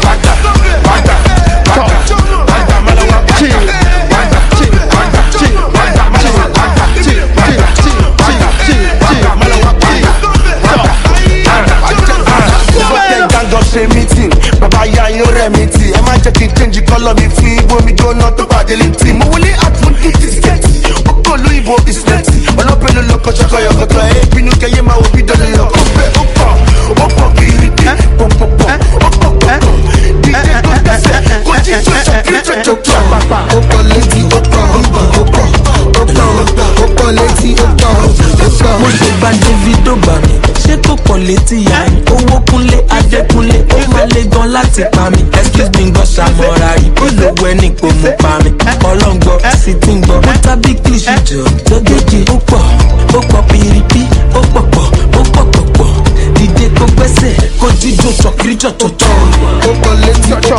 létí ya owó kúnlé adékúnlé ó máa lé gan láti pa mi excuse me gbọ́ ṣàmọ́ra rí bí lówó ẹni kò mú pa mi ọlọ́ngbọ́ sì ti ń gbọ́ ó tábí kílíṣì jọ lógójì ó pọ̀ pìrìpì ó pọ̀ dìde kó gbẹ́sẹ̀ kó jíjó tọkìrìjọ tó tọ́ ó pọ̀ létí ó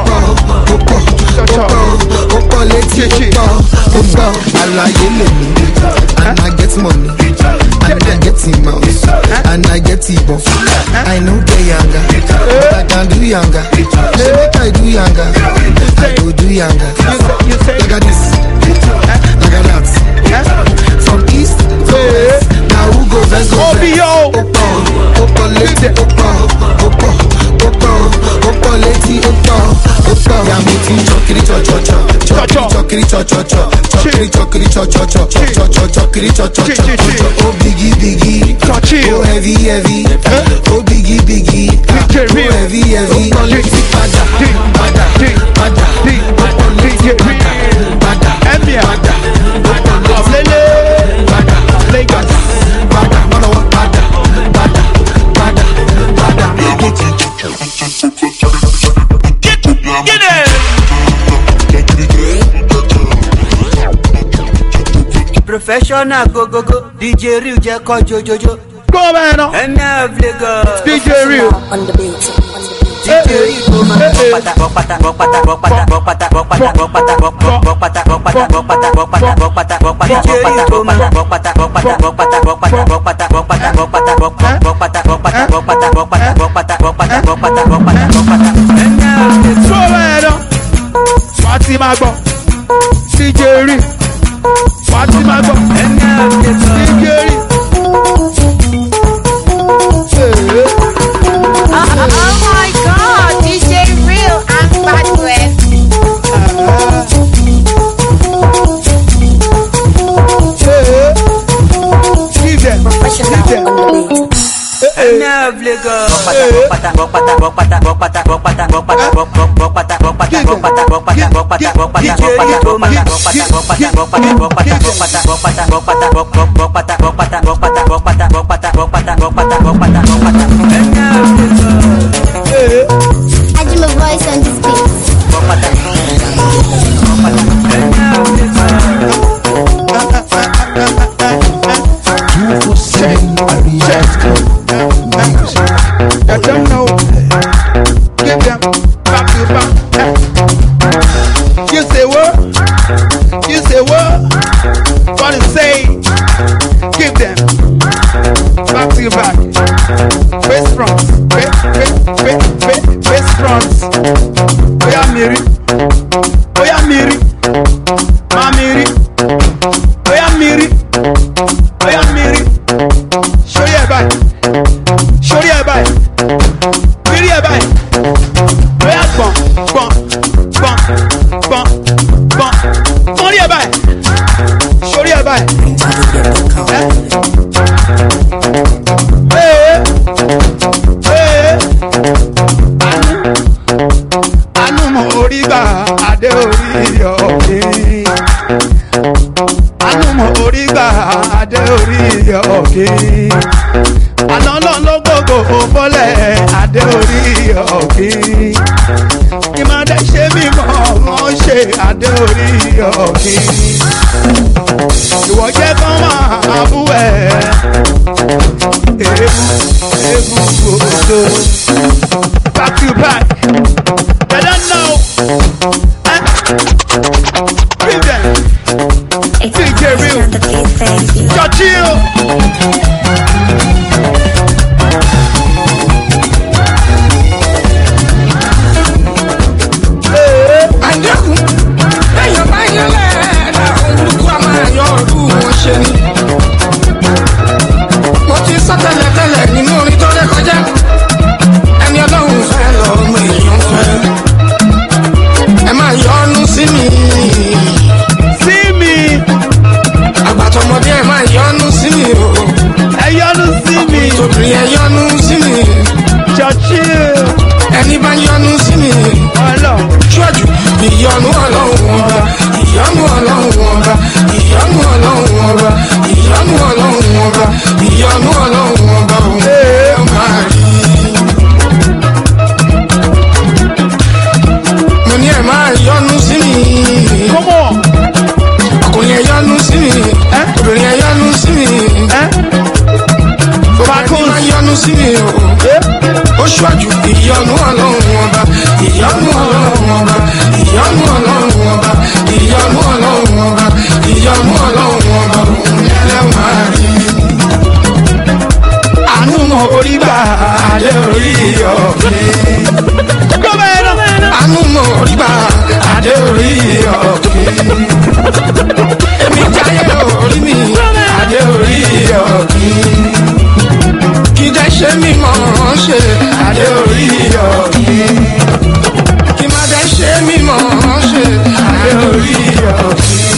pọ̀ létí ó pọ̀ àlàyé lèmi and I get money and I get mouse and I get buff I know get younger but I can do younger say make I do younger I go do younger look at this look at that from east to west now who go best go best ó pọ̀ létí ó pọ̀ létí ó pọ̀ yàmú tí chọkiri chọchọchọ ó bigi ó heavy ó bigi ó heavy ó pọ̀ létí padà Professional go DJ Real jẹ́ kọ́ jojojo. Go man up. NF Lagos. DJ Real on the beat. DJ Real go man. Fatima go. DJ Real. Fatima go. DJ Real. Oh my God, DJ Real and Badwell. Give them. NF Lagos. I do my voice on this I don't know. Give them back to back. You say what? You say what? What to say? Give them back to back. Face front. Face front. Oya Miri. Oya Miri. Ma Miri. Oya Miri. Oya Miri. Show your back. Show your back. Show your back. Oya bon. Show your back. Show your back. Anu mo oriba ade ori oke. Anu mo oriba ade ori oke. Anolon lo gbogbo bole ade ori oke. Imade se mi mo won se ade ori oke. Ìwọ jẹ́ kán máa bú ẹ̀. Ebu gbòòdò. Back to back. I don't know. Give them. DJ Real. Chill. Àjẹkù, ẹ̀yọ̀ bá yẹ lẹ́ẹ̀dá olùkú àmàyọ̀ ọdún wọn ṣe ni. Mo ti sọ tẹ́lẹ̀tẹ́lẹ̀ nínú orin tó ré kọjá. Ẹni ọlọ́run fẹ́ lọ́mọ èèyàn fẹ́. Ẹ máa yọ́nú sí mi. Sí mi. Àgbàtọ̀mọdé ẹ máa yọ́nú sí mi o. Ẹ yọ́nú sí mi. Ọkùnrin tóbìnrin ẹ yọ́nú sí mi. Churchill. Ẹni bá yọ́nú sí mi. Ṣọ́jú ìyọ́nú ọlọ́run ọba. Ìyọ́nú ọlọ́run ọba. Ìyọ́nú ọlọ́run ọba. Ìyọ́nú ọlọ́run ọba. Ìyọ́nú ọlọ́run ọba. Òun ẹ máa rí. ọ̀kìn. Àánú mo rí gbà adé orí ọ̀kìn. Èmi jáyé orí mi adé orí ọ̀kìn. Kì í dẹ́ ṣe mí mọ̀ ọ́n ṣe adé orí ọ̀kìn. Kì í má dẹ́ ṣe mí mọ̀ ọ́n ṣe adé orí ọ̀kìn.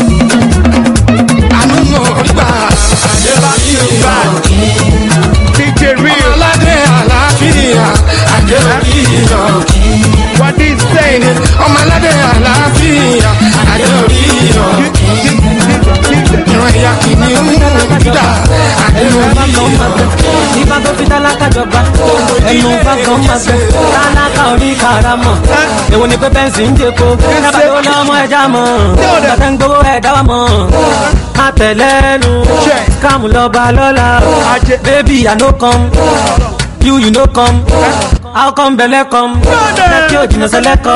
Àánú mo rí gbà adé orí ọ̀kìn. DJ Real. Ọmọládé àlàáfíà adé orí ọ̀kìn. What is saying? Ọmọládé àlàáfíà adé orí ọ̀kìn. Ìran ìyá kìíní ń dà adé orí ọ̀kìn. Nígbà tó fi tálákà jọba, ẹnu bá gan máa gbẹ. Tálákà orí karamọ̀. Èwo ni pé bẹ́ǹsì ń jẹ́ko. Dábàá tó lọ́mọ ẹja mọ̀. Bàtà ń gbowó ẹ̀dá wa mọ̀. Má tẹ̀lẹ́nu. Káàmù lọ́ba lọ́la. Baby, I no come. You no come. How come belle come? Lẹ́kí òjìnà sẹ́lẹ̀kọ́.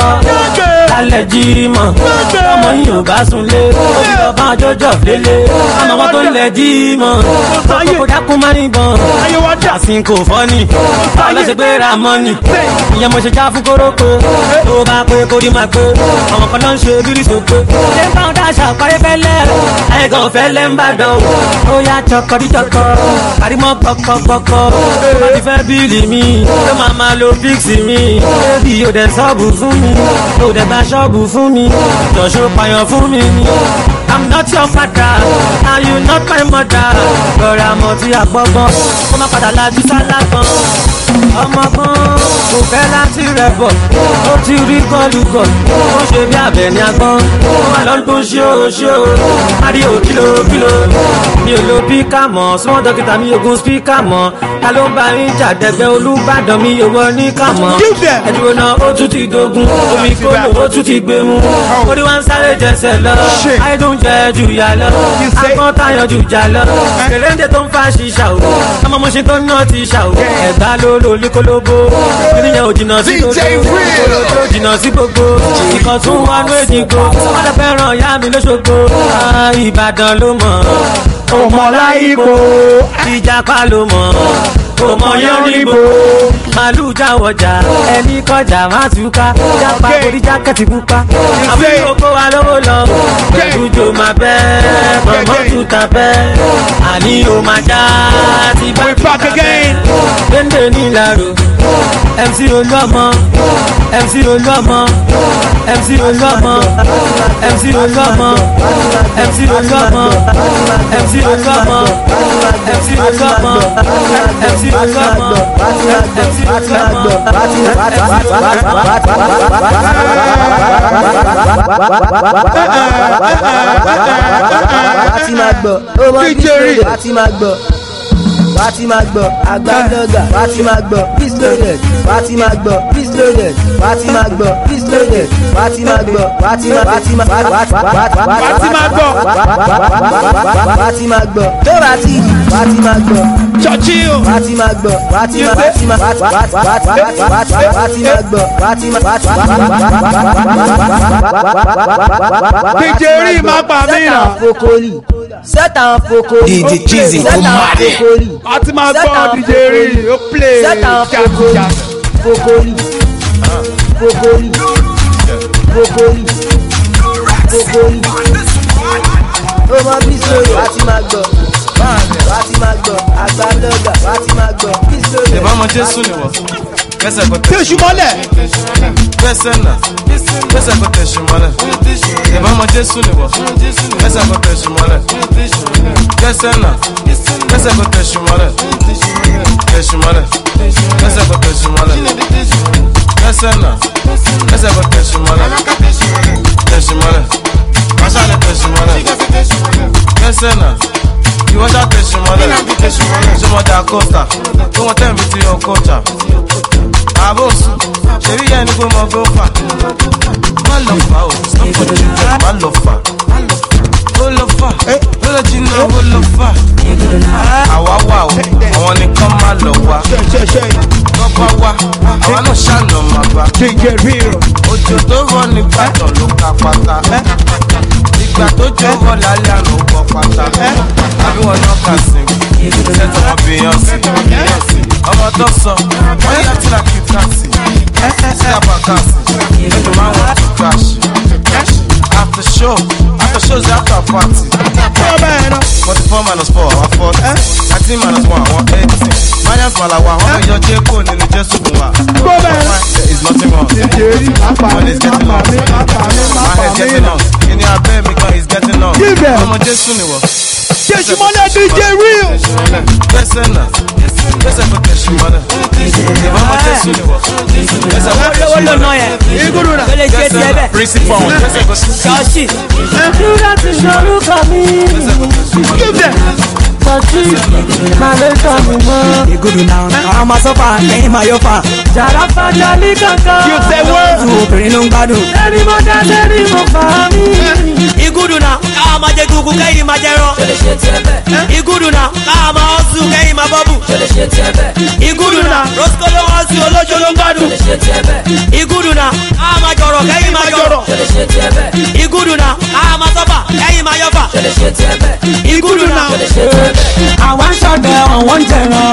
Lálẹ́ jí mọ̀. Ọmọ yìí ò bá sunlé. Orí ọba jọjọ lélẹ̀. Àmọ́ wọn tó lẹ̀ jí mọ̀. Kókó dákún máa ń bọ̀. Àsìn kò fọ́nì. Ọlọ́sẹ̀ pé ra mọ́nì. Ìyẹn mo ṣe já fún kóróko. Tó bá pé kórìí máa pé. Àwọn kan ló ń ṣe bírí sóko. Ṣé báwọn dáṣà parí fẹ́lẹ́? Ẹ̀gàn fẹ́lẹ́ ń bàdàn o. Ó yá jọkọ̀díjọkọ̀. Àrímọ́ gbọ̀kọ̀gbọ̀kọ̀. Tó bá ti fẹ́ bíìlì mi. Tó máa máa lo fíìsì mi. Bébí o dẹ̀ sọ́ọ̀bù fún mi. O dẹ̀ gba ṣọ́ọ̀bù fún mi. Jọ̀ṣọ́ pààyàn fún mi ni. I'm not your father, and you not my mother. Lọ́ra mọ̀ tí a gbọ́gbọ́n, kó má padà lajú sálágbọ́n. Ọmọ kan kò fẹ́ láti rẹ̀ bọ̀, ó ti rí gọ́lùgọ̀, ó ṣe bí abẹ ní agbọ́n. Ó wà lọ́dún ṣíò, Mario kìlò. Mi ò lo píkà mọ́, small dókítà mi ogun spíkà mọ́. Ta ló ń bá yín jàdẹ̀gbẹ́ Olúbàdàn mi ò wọ ní kà mọ́. Ẹ̀dùn náà ó tún ti dogun, omi kóló ó tún ti gbé mu. Orí wa ń sáré jẹsẹ̀ lọ, àìdùn jẹ jù yà lọ, agbọ́n tayọ̀ jù jà lọ. Kèrèǹdè tó ń fa ṣìṣà o, ọmọ mo ṣe tó ń ná ti ṣà o. Ẹ̀gbá ló lò ní kólóbó, ìníyàn ò jìnnà sí gbogbo, olóòtú ò jìnnà sí gbogbo. Ìkan tún wà ní èjìgbò, wọ́n lọ fẹ́ràn ìyá mi lóṣogbo. Ìbàdàn ló mọ̀, Òmọ̀lá Ìgbò. Ìjàpá ló mọ̀, òmò yán níbo. Màlúù jáwọ̀jà, ẹni kọjá má túká. Jápa orí jákẹ́tì pupa. Àwọn yóò kó wa lówó lọ. Pẹ̀lú jò máa bẹ́, mọ̀mọ́ tuta bẹ́. Àní o máa já ti bá tuta bẹ́. Déndé ní ìlàrò, MC Olúọmọ, MC Olúọmọ, MC Olúọmọ, MC Olúọmọ, MC Olúọmọ, MC Olúọmọ, MC Olúọmọ, MC Olúọmọ, MC Wati máa gbọ́, agbádọ́gà, wati máa gbọ́, peace loaded, wati máa gbọ́, peace loaded, wati máa gbọ́, peace loaded, wati máa gbọ́, wati máa gbọ́, tó bá ti di, wati máa gbọ́, chọ́chí o, wati máa gbọ́, wati máa gbọ́, DJ Real máa pa mí nà. Set and focoli. DJ Cheesy ó máa dé. A ti máa gbọ́ DJ Real ó play jàkújà. Focoli. Ó máa bí sórí, wá ti máa gbọ́. Wá ti máa gbọ́, àgbàlọ́gà, wá ti máa gbọ́. Ìbá ọmọ Jésù ni wọ́n. Kẹ́sẹ̀ kò tẹ̀sù mọ́lẹ̀. Kẹ́sẹ̀ náà. Kẹ́sẹ̀ kò tẹ̀sù mọ́lẹ̀. Ìbá ọmọ Jésù ni wọ́n. Kẹ́sẹ̀ kò tẹ̀sù mọ́lẹ̀. Kẹ́sẹ̀ náà. Kẹ́sẹ̀ kò tẹ̀sù mọ́lẹ̀. Tẹ̀sù mọ́lẹ̀. Kẹ́sẹ̀ kò tẹ̀sù mọ́lẹ̀. Kẹ́sẹ̀ náà. Kẹ́sẹ̀ kò tẹ̀sù mọ́lẹ̀. Tẹ̀sù mọ́lẹ̀. Masale tẹ̀sù mọ́lẹ̀. Kẹ́sẹ̀ náà. Ìwọ́n ṣá tẹ̀sù mọ́lẹ̀. Sọmọdé àkọ́tà. Tó wọ́n tẹ̀ mí ti ọkọ́tà. Àbòsù. Ṣèrí yẹn ni kò mọ gófà. Má lọ fà o. Má lọ fà. Ó lọ fà. Ó lọ jìnnà ó lọ fà. Àwa wà o. Àwọn nìkan má lọ wá. Lọ́pàá wá. Àwa náà ṣàna máa bá. Òjò tó rọ̀ ní Ìbàdàn ló ká pátá. ìgbà tó jó wọn lálẹ́ àná pọ̀ pátá àbí wọn náà kà sí ṣètò wọn Beyonce ọmọ tó sọ wọ́n yá tí la kì í tàṣì sí àbàkàṣì lójú máa wọ́n tó crash after show is after party 44 minus 4 àwọn 40 19 minus 1 àwọn 80 minus malawa àwọn ọmọ ìyọ jẹ́ kó nínú Jésù fún wa there is nothing wrong money is getting lost my head getting lost kí ni abẹ́ mi kan is getting lost ọmọ Jésù ni wọ́n. Keshimole DJ Real. Gbẹ́sẹ̀ náà gbẹ́sẹ̀ fún Keshimole ọmọ Jésù ni wọ́n. Olówó ló ná yẹn. Iguru na. Ó lè ṣe tiẹ̀ bẹ́ẹ̀. Principal gbẹ́sẹ̀ fún Ṣọ́ọ̀ṣì. Ìdúrà ti ṣorúkọ mi. Give them. Ṣọ́ọ̀ṣì máa lè tọ́ mi mọ́. Ìgúdù náà àwọn máa sọ́fà lẹ́yìn máa yọ fà. Jàrá fàjà ní kankan. You say what? Obìnrin ló ń gbádùn. Lẹ́rìí mo dá lẹ́rìí mo fà mí. Ìgúdù náà káà máa jẹ gúgú kẹ́yìn máa jẹ rán. Ìgúdù náà káà máa ọ̀sùn kẹ́yìn máa bọ́bù. Ìgúdù náà rosco ló wọ́n sí olójó ló ń gbádùn. Ìgúdù náà káà máa jọ̀rọ̀ kẹ́yìn máa jọ̀rọ̀. Ìgúdù náà káà máa sọ́fà kẹ́yìn máa yọ̀fà. Ìgúdù náà. Àwọn aṣọ́dẹ ọ̀wọ́n jẹran.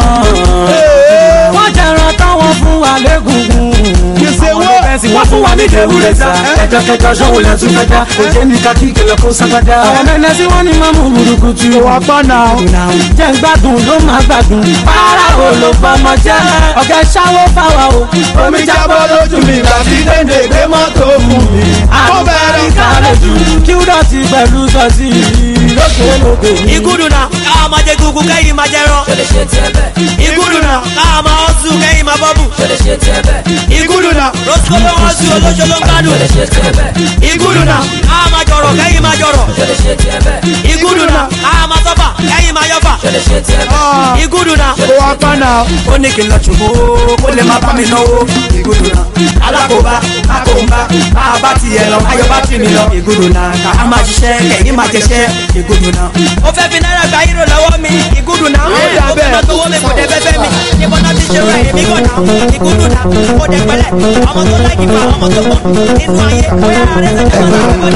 Wọ́n jẹran táwọn fún wa lẹ́gùngùn. Wọ́n fún wa ní ìdẹ̀wúrẹ́ sá. Ẹ̀jọ̀kẹjọ ṣọ́wó lẹ́ tún fẹ́ dá. Òjé ní kakí kẹlẹ̀ kó sábàdá. Àwọn mẹ́lẹ́ tí wọ́n ní máa mú burúkutu. Ìwà pọ́nà jẹ́ gbádùn ló máa gbádùn. Para o ló fọmọ jẹ́. Ọ̀gá ṣáwó fáwa o. Omi jábọ́ lójú mi. Gbàtí dénde gbé mọ́tò fún mi. Àbúbẹ̀rẹ̀ kárẹ̀ jù. Kí ó dọ̀tí pẹ̀lú sọ́sì. Lókè. Ìgúdù náà káà máa jẹ gúgú kẹ́yìn máa jẹ rán. Ìgúdù náà káà máa ọ̀sùn kẹ́yìn máa bọ́bù. Ìgúdù náà rosco ló wọ́n sí olójó ló ń gbádùn. Ìgúdù náà káà máa jọ̀rọ̀ kẹ́yìn máa jọ̀rọ̀. Ìgúdù náà káà máa sọ́fà kẹ́yìn máa yọ̀fà. Ìgúdù náà Ó wá pa náà. ó ní kí n lọ ṣubú kó lè má bá mi náwó. Ìgúdù náà alákòóbá akóńbá máa bá tiẹ̀ lọ ayọ̀ bá tì mí lọ. Ìgúdù náà ká a máa ṣiṣẹ́ kẹ̀yìn máa jẹṣẹ́. Ìgúdù náà ó fẹ́ fi náírà gba hírò lọ́wọ́ mi. Ìgúdù náà ó fẹ́ máa tọwọ́ mi kò dé bẹ́ẹ̀ mi. Níbo náà ti ṣe ra èmi gan náà. Ìgúdù náà ó dé pẹ́lẹ́ ọmọ tó láìkì fún ọmọ tó pọ̀ nínú ayé bóyá rẹ̀ ṣe fẹ́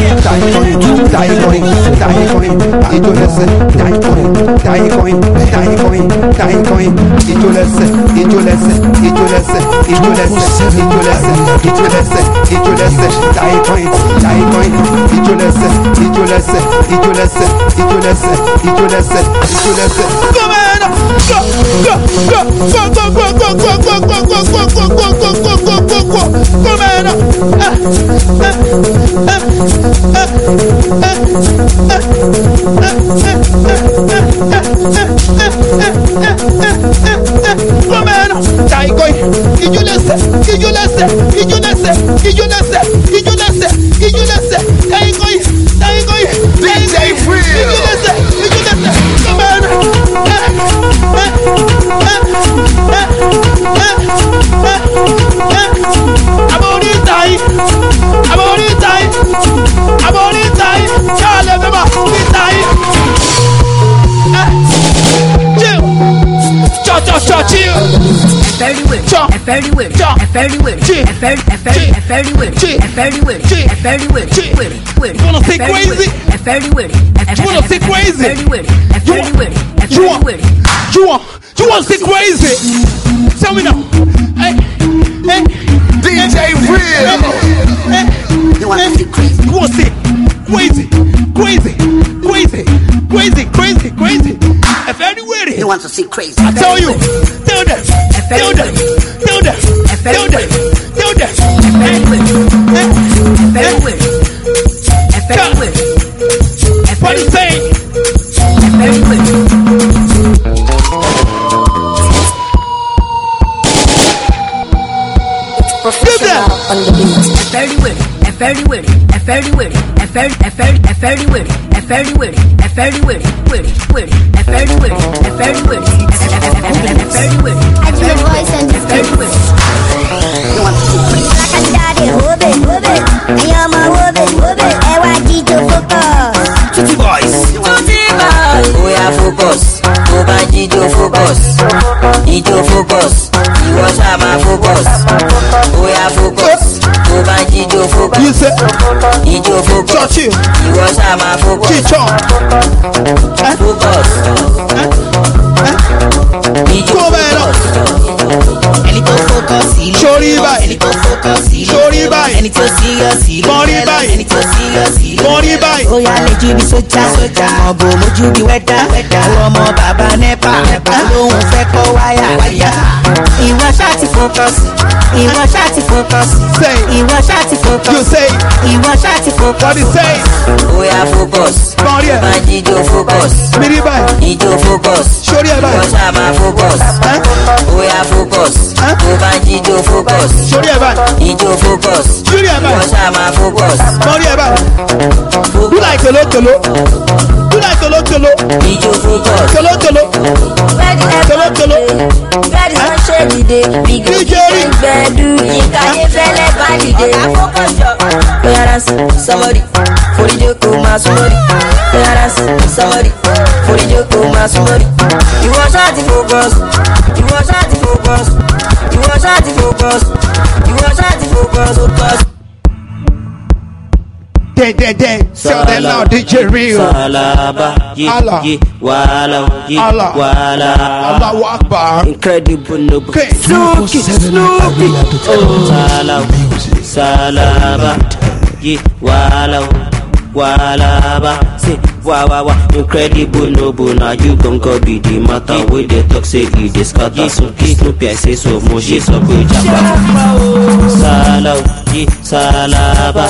You want to see crazy? Tell me now. Hey, DJ Real. You want to see crazy? You want to see crazy? If anywhere, you want to see crazy? I tell you, tell them. What do you say? Professional on the beat. Focus, go back, focus, Ijo focus, you was have my focus. Oh yeah, focus, go back, Ijo focus, Ijo focus, you was have máa focus. Focus. Kó bẹ́ẹ̀ lọ. Ẹni tó focus sí ló sórí báyìí. ẹni tó focus sí ló sórí báyìí. ẹni tó serious sí ló mọ́rí báyìí. ẹni tó serious sí ló mọ́rí báyìí. ó yá lójú bí sójà ọmọ bò mójú bí wẹ́dà àwọn ọmọ bàbá nẹ́pà lóhùn fẹ́ kọ́ wáyà. Ìwọ ṣáàtì focus. Ìwọ ṣáàtì focus. Ìwọ ṣáàtì focus. Ìwọ ṣáàtì focus. Ó yá focus. Máa jíjó focus. Jíjó focus. Ìwọ ṣáà máa focus. Ó yá focus. Ó máa jíjó focus. Jíjó focus. Ìwọ ṣáà máa focus. You like tolo tolo. You like tolo tolo. Jíjó focus. Tolo tolo. Tolo tolo. Ready to shake the day. Big bedu. Yinka ye fele body day. Focus your. Parents, somebody. For the joko, my somebody. Parents, somebody. For the joko, my somebody. You want to focus. You want to focus. You want to focus. You want to focus. Focus. Tell them now, DJ Real. Salaba, Allah. Wala, Allah. Wala. Allahu Akbar. Incredible, no. Snooki, Snooki. Salaba, Wala, say, wow, incredible, noble. Now you gon' go be the matter with the talk, say it is scatter. So Snoopy, I say so much, she's up with Jamba. Salaba,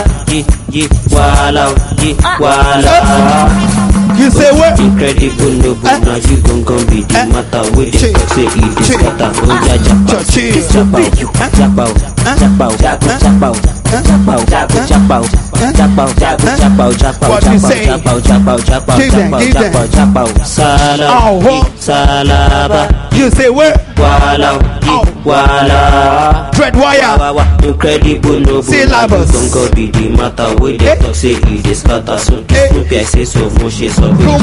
Wala. You say what? Incredible, noble. Now you gon' go be the matter with the talk, say it is scatter. Oh yeah, Salaba. You say where? Wala. Dread wire. Incredible, noble. Syllabus. Don't go be the matter with the talk, say it is scatter. So Snoopy, I say so much, she's up with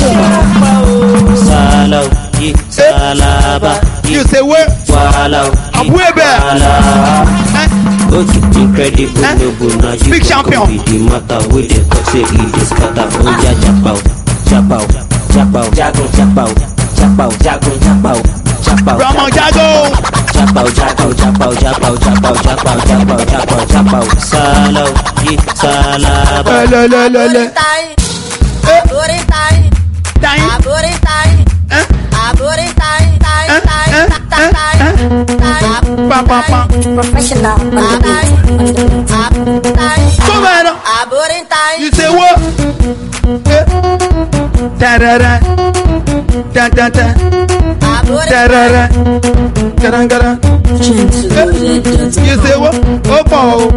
Salaba. You say where? Wala. I'm way back. Incredible, noble. Now you Big champion. be the matter with the talk, say it is scatter. Oh yeah, Ramon Jago. Professional. Come on. You say what? Da-da-da. Da-da-da. Da-da-da. Da-da-da. You say what? Opa.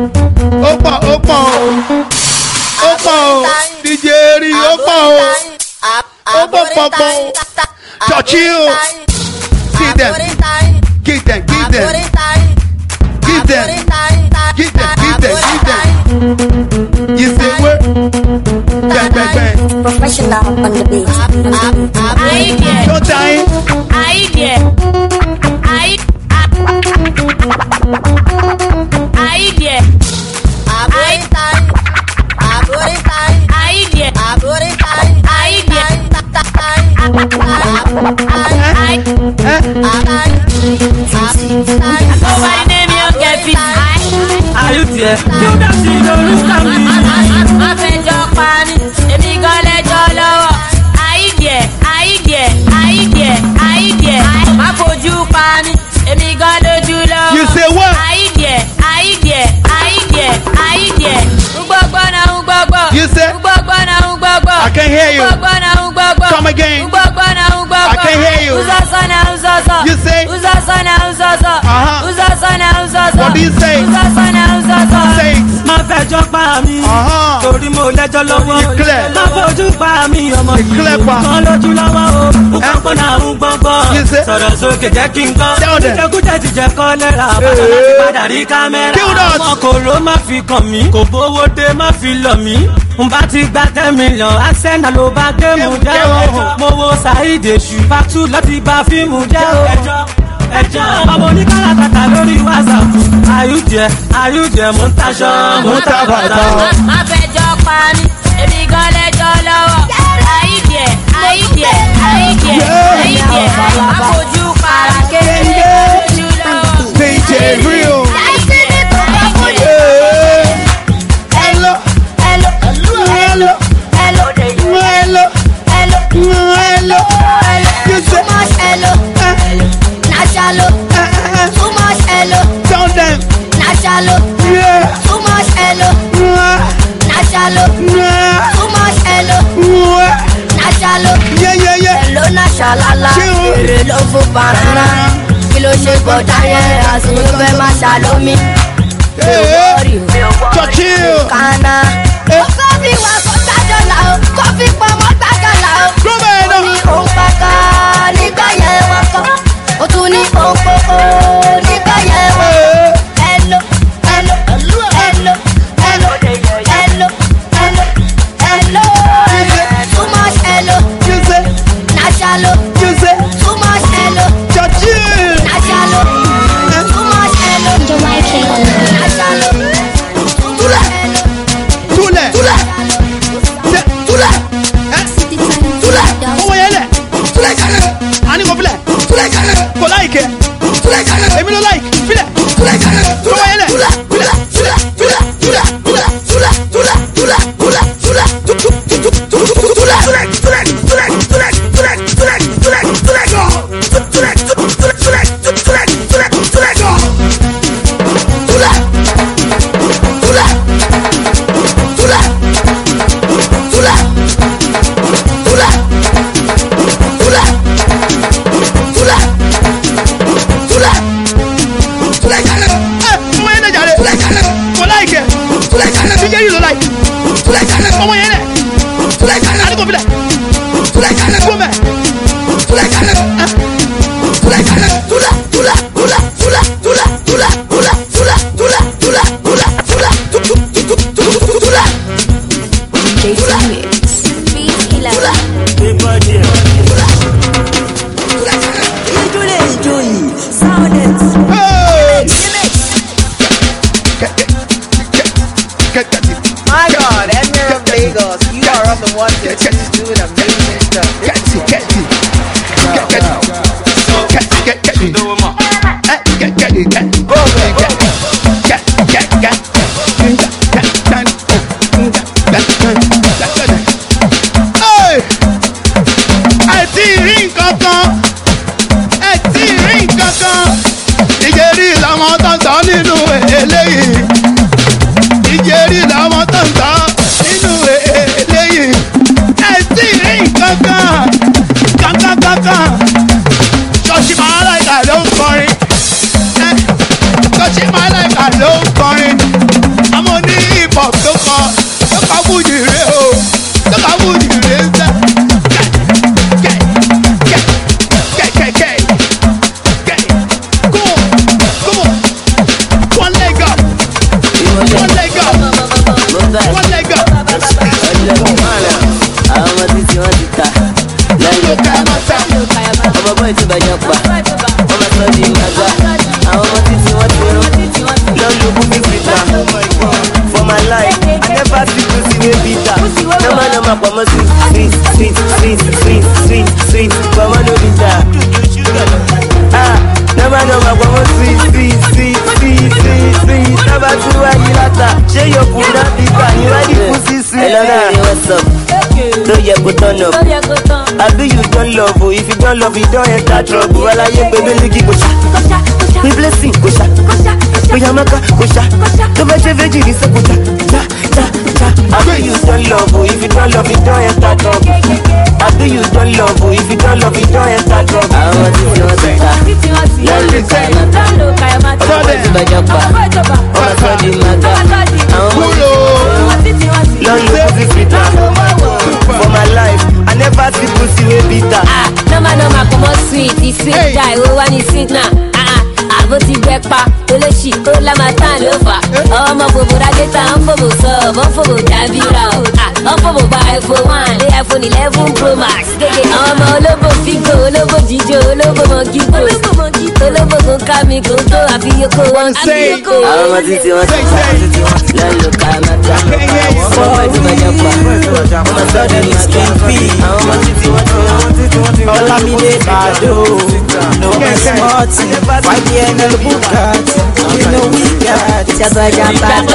DJ Ri, Opa. Churchill. Give them. You say what? Bang. Professional on the beat. No time. Are you there? You don't see no look at me. You say what? You say? I can't hear you. Come again. I can't hear you. You say? What do you say? Say it. Má fẹjọ́ pa mí, torí mo lẹ́jọ́ lọ́wọ́. Má fojú pa mí, ọmọ yìí kan lójú lọ́wọ́ o. Nǹkan náà ń gbọ́ngbọ́n. Sọ̀rọ̀ sókè jẹ́ kí n gbọ́. Ìjẹkújẹ ti jẹ kọ́ lẹ́ra. Bàtà láti padà rí kámẹ́rà. Ọmọ kòró má fi kàn mí. Kò bówó dé má fi lọ̀ mí. N bá ti gba 10 million. Arsenal ló bá géèmù jẹ́ o. Mo wo Saheed Èṣù. Fatu láti bá fíìmù jẹ́ o. Ẹjọ́ ọmọ oníkàràkàtà lórí WhatsApp. Ayújẹ, mo ń taṣọ, mo ń ta bàtà. Má fẹjọ́ pa mí, Èmi gan lẹ́jọ́ lọ́wọ́. Àìdíẹ̀, àìdíẹ̀, àìdíẹ̀, àìdíẹ̀. Àfojú para kéde lójú lọ́wọ́. DJ Real. Láìsí ní kò bá fún mi. Hello, Hello, hello, hello, hello, hello, hello, hello. You too say, much hello. Nachalo, too much hello. tell them, Nachalo, yeah, too much hello. Nachalo, yeah, too much hello. Nachalo, yeah, yeah, yeah. hello Nachalala. Èrè ló fún parara. Kí ló ṣe gbọ́dá yẹn? Àsùn ló fẹ́ máa ṣàlómi. Churchill. Kana. Kọ́fí wà kó gbàjọ́ la o. Kọ́fí pamọ́ gbàjọ́ la o. Gómìnà. Ó ní òun pàkà nígbà yẹn wọ́n kọ́. Ó tún ní òun pòpò nígbà yẹn wọ́n kọ́. Hello, hello, hello, hello, hello, hello, hello. Too much hello. You say, Nachalo. you say, Too much hello. Churchill. Nachalo. Too much hello. Nachalo. Tule. Tule. Tule. Tule. Owó yẹn lẹ̀. Tule jàre. A ní kò filẹ̀. Tule jàre. Kò láìkẹ́. Tule jàre. Èmi ló láìkì. Filẹ̀. Tule jàre. Owó yẹn lẹ̀. Tule. Tule. Tule. Tule. Tule. Tule. Tule. Tule. Tule. Tule. Tule. My God, Emir of Lagos, you are on the one that is doing amazing stuff. I do you don't love, oh. If you don't love, you don't enter trouble. Well, I ain't baby, licky, kosha. We blessing, kosha. We yamaka, kosha. Don't make a veggie, it's a kosha. I do you don't love, oh. If you don't love, you don't enter trouble. I do you don't love, oh. If you don't love, you don't enter trouble. I want to know the car. Lolly Kayamata. I'm going to Bajapa. I'm going to Maga. I'm going to Lolly, for my life. I never see pussy way bitter. No, come on, sweet. It's sweet guy. Oh, when you sing now. Àbó ti gbẹ pa, olóṣì ó lámàtà ló fà. Ọmọ fòbò rájẹ́ta ń fòbò sọ, wọ́n fòbò dábìrà o. Wọ́n fòbò gba iPhone 1 lé iPhone 11 Pro Max. Gègé àwọn ọmọ olóbò fígò, olóbò jíjó, olóbò mọ̀gígò. olóbòkò ká mi kò tó àfiyókò wọn àfiyókò. àwọn ọmọ títí wọn ti sá títí wọn lẹ́nu ká mẹ́ta àwọn ọmọ tí wọ́n jẹ́ pa ọmọ sọ́dọ̀ ní skimpi àwọn ọmọ títí wọn ti Olamide Bado no smart 5 Bugatti you know we got jabba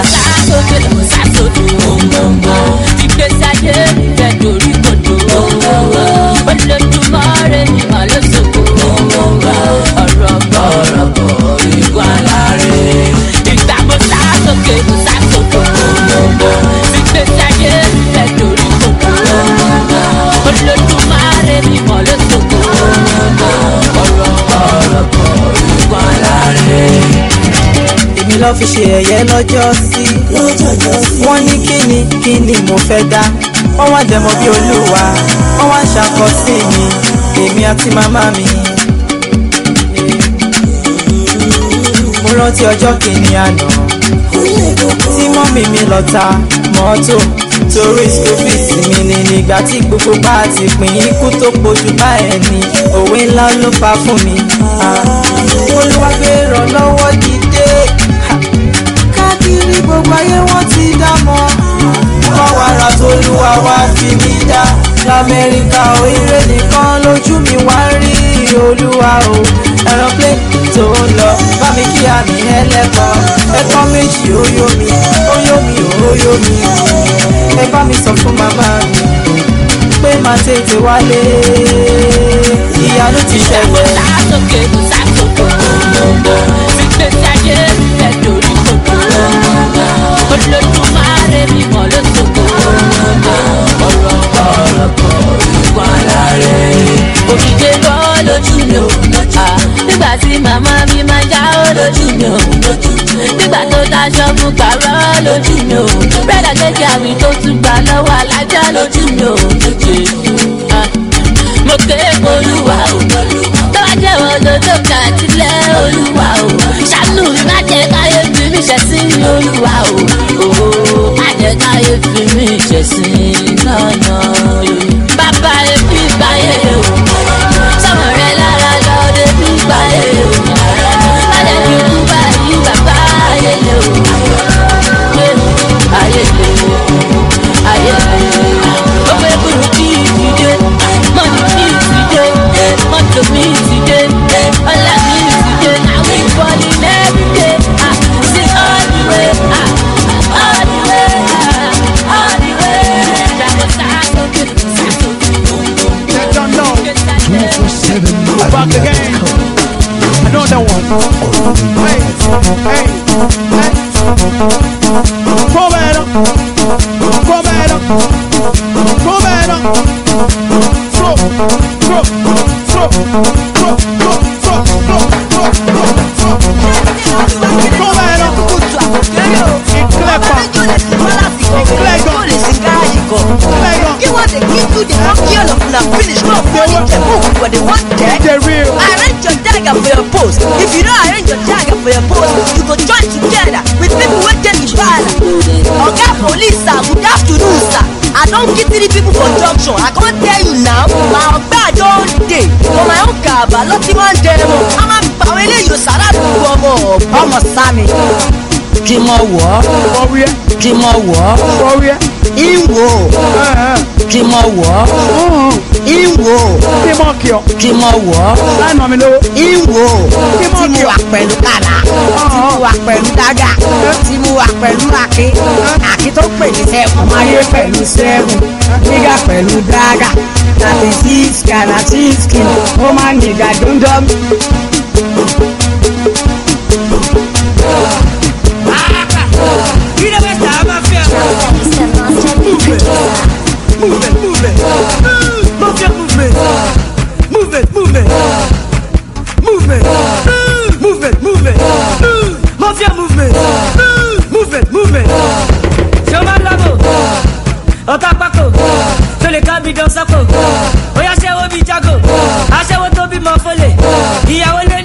ìgbésí ayé fẹ́ dorí kodò olódùmarè ni mà ló sòkò ọ̀rọ̀ bọ̀ ìgbà láre ìgbà mo sá sókè ìgbésí ayé fẹ́ dorí kodò olódùmarè ni mà ló sòkò ọ̀rọ̀ bọ̀ ìgbà láre. èmi lọ fi ṣe ẹ̀yẹ lọ́jọ́ sí wọ́n ní kíni mo fẹ́ dá wọ́n wá dẹ̀mọ́ bí olúwa wọ́n wá ṣàkọsí mi èmi àti màmá mi. mo rántí ọjọ́ kìíní àná tí mọ́mì mi lọ ta mọ́tò torí school fees mi ni nígbà tí gbogbo bá ti pín ikú tó pojú bá ẹni òwe ńlá ló pa fún mi. olúwa gbé ìrànlọ́wọ́ dìde káàkiri gbogbo ayé wọ́n ti dá mọ́ kọ́ wàrà tolúwa wá fi mí dá lamẹ́ríkà òyìnbó nìkan lójú mi wá rí olúwa o aeroplane tó ń lọ bá mi kí àmì ẹlẹ́kọ̀ọ́ ẹ̀kọ́ méjì ó yó mi ẹ bá mi sọ fún màmá mi pé màá tètè wálé ìyanu ti ṣẹlẹ̀. ìgbésí ayé fẹ́ dorí kodò olódùmarè mi mọ̀ ló sòkò ọ̀rọ̀ bọ̀ ìgbà láre. òkìkè lọ lójú mi ò nígbà tí màmá mi máa já ó lójú mi ò nígbà tó dáṣọ fún pàrọ̀ lójú mi ò bẹ́ẹ̀ kejì àwìn tó tún gbà lọ́wọ́ alájà lójú mi ò mo ké olúwa o tó bá jẹ́ òdodo kàtílẹ̀ olúwa o ṣàánú mi má jẹ́ káyé fi mí ṣẹ̀ sí olúwa o má jẹ́ káyé fi mí ṣẹ̀ sí náà bàbá ebi gbáyé o sọmọ rẹ lára lọ́dẹ bí gbáyé o má jẹ́ kí n kú báyìí bàbá ayé lè o ayé lè ó fẹ́ kúrò kí ìdílé mọ́ni kí ìdílé mọ́tò mi ìdílé ọ̀la mi ìdílé now we falling every day see all the way all the way all the way dàgbọ́ sáàtò Let them know 247 back again. Another one. Hey. Come better. If you don't arrange your dagger for your post, you go join together with people who get the fire. Oga police sir, good afternoon sir. I don't get 3 people for junction. I can't tell you now. My oga don dey for my own car, but lot of man demo. I'm a pawele you sara du ọmọ Sami. Kí mo wọ̀? Kí mo wọ̀? Ìwò. Kí mo wọ̀? Ìwò. Kí mo wọ̀? Ìwò. Tí mo wà pẹ̀lú kàlà. Tí mo wà pẹ̀lú dága. Tí mo wà pẹ̀lú àkí. Àkí tó pè ní sẹ́kùn. Máyé pẹ̀lú sẹ́kùn. Nígà pẹ̀lú dága. Àti sískì àti sískì. Ó máa ń nìgà dúndọ́m. Ọ̀tá pákó tó lè ká bí dán sápò ó yá ṣẹ́wó bí jágò aṣẹ́wó tó bímọ fọlẹ̀ ìyàwó lé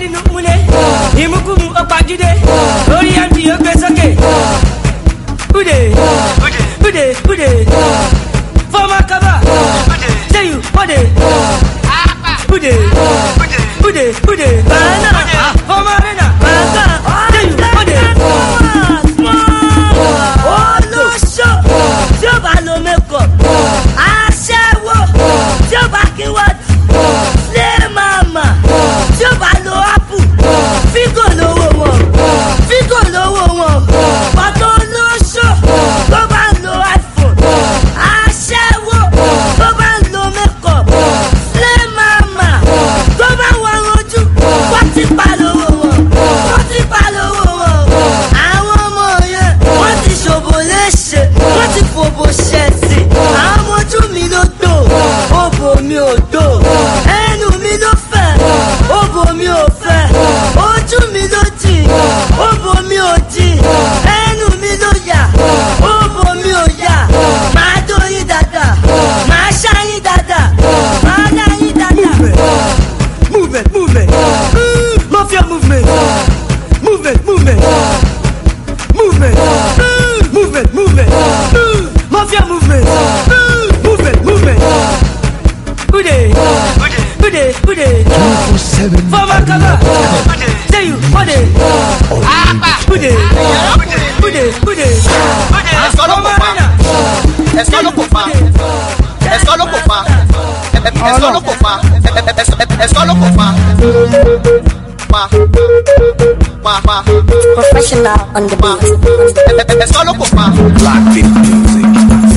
Professional on the beat. Blackbeat music.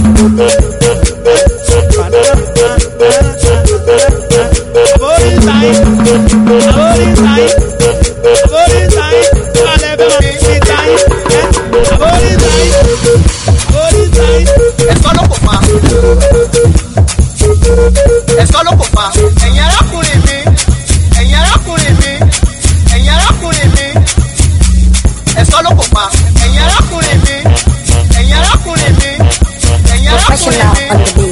Professional on the beat.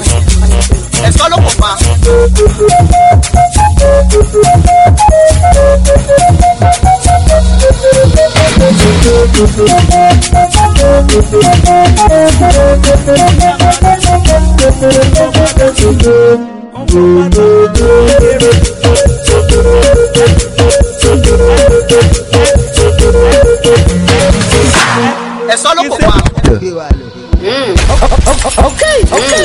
Okay.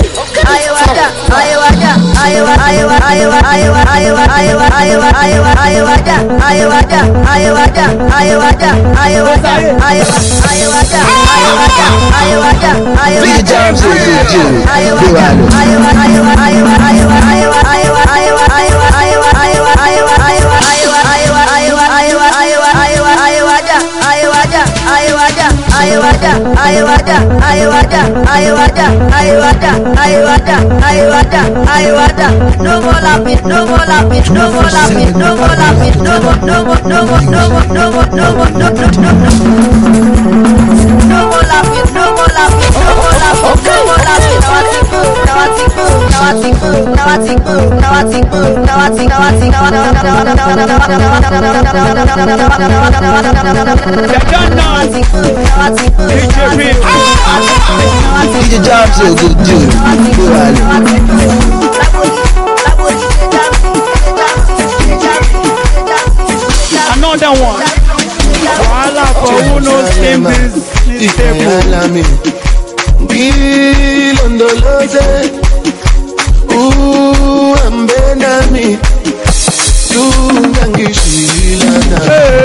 No more laughing, no more laughing, no more laughing, no more laughing, no more, no more, no more, no more, no more, no more, no more laughing, no more laughing, no more laughing, no more laughing. DJ Jam so good dude. Another one. Voila for who knows name this table. Bilondoloze, ambenami, tungangishilana.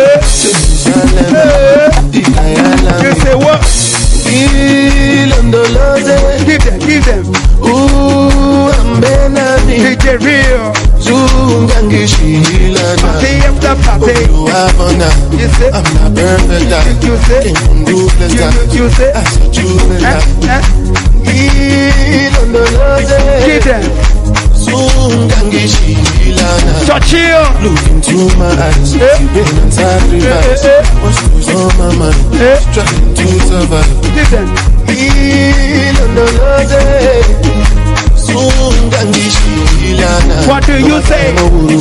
You say what? Bilondoloze, give them. Ambenami, DJ Real. Tungangishilana. Party after party. You say I'm not perfect. You say can't do better. You say I said you better. Give them. Touch you. Look into my eyes. You've been and sacrifice. What's goes on my mind? Trying to survive. Give them. What do you say?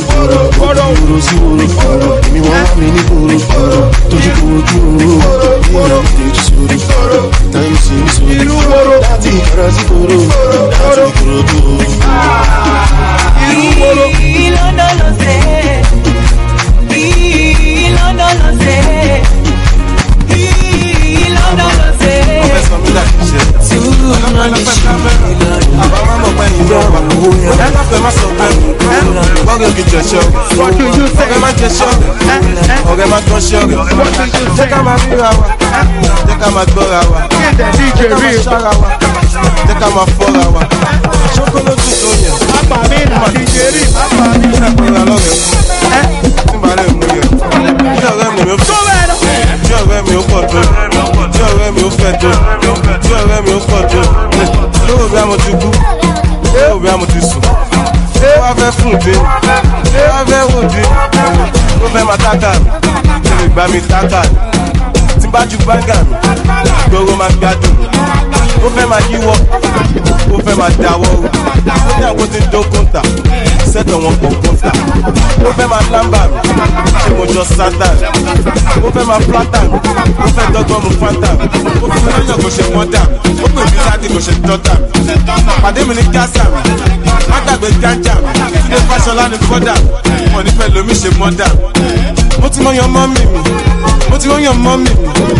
What do you say? Wá fẹ́ fún dé, wá fẹ́ wò dé, ó fẹ́ máa tákà mi, ó lè gbá mi tákà mi, tí bá ju gbáǹgà mi, gbogbo máa gbádùn mi, ó fẹ́ máa yíwọ́, ó fẹ́ máa dáwọ́ o, ó ní àwọn tí ń dó kóńtà, sẹ́tọ̀ wọn pọ̀ kóńtà, ó fẹ́ máa lámbà mi, ṣé mo jọ sátà mi, ó fẹ́ máa plátà mi, ó fẹ́ dọ́gbọ́n mu fáńtà mi, ó fi lọ́yàn kò ṣe mọ́tà mi, ó pè mí láti kò ṣe dọ́tà mi, pàdé mi ní kásà mi. Má ganja mi, Túndé Fáṣọlá ní kọ́dà, wọ́n ní pẹ̀lú mi ṣe mọ́dà. Mo ti mọ yan mọ́mì mi, What you on your mommy?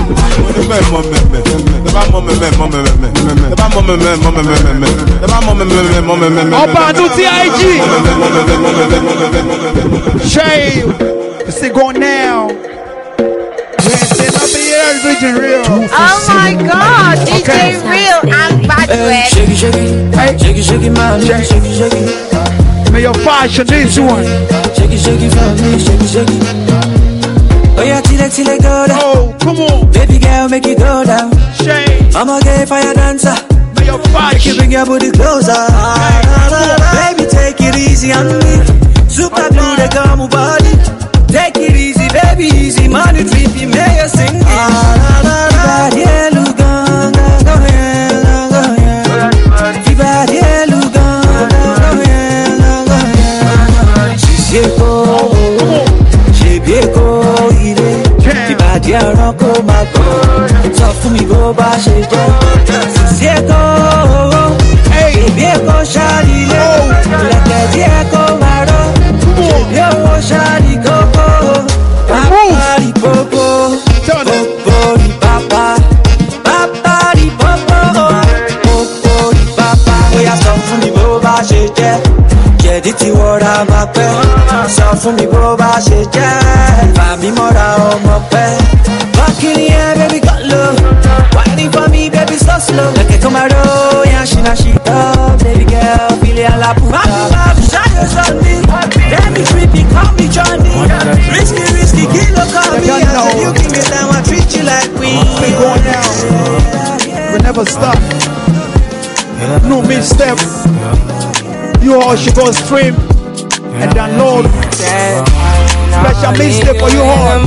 Opa do TIG. Shame. It's going now. DJ Real. Oh my God, DJ Real and Bad Red. Shake it, shake it, man. Shake it. May your fashion this one. Shake it for me, shake it. Oh yeah, till it go down. Oh, come on. Baby girl, make it go down. Shake. I'm a gay fire dancer. May your fashion. Bring your booty closer. Baby, take it easy on me. Super glue, they come body. Take it easy, baby, easy. Money trippy, may you sing it. Sọ fún mi bó bá ṣe jẹ́ sísí ẹ̀kọ́ ìbí ẹ̀kọ́ ṣáàlìlé lẹ̀kẹ̀ tí ẹ̀kọ́ máa rọ́ ìbí owó ṣáàlì kókó pápárí pópó pópó rí pápá pápárí pópó pópó rí pápá. Bóyá sọ fún mi bó bá ṣe jẹ́ jẹ̀dí tí wọ́ra máa pẹ́ sọ fún mi bó bá ṣe jẹ́ fàmí mọ́ra ọmọ pẹ́. Walking here, baby, got low. Whining for me, baby, so slow. Like a tomato, yeah, she up, baby girl, feel it a la puta. Pop, shadows on me. Baby, creepy, call me Johnny. Risky, kilo, call me. I said you give me time, I treat you like queen. We going down. We never stop. No misstep. You all should go stream and download. Special mixtape for you all.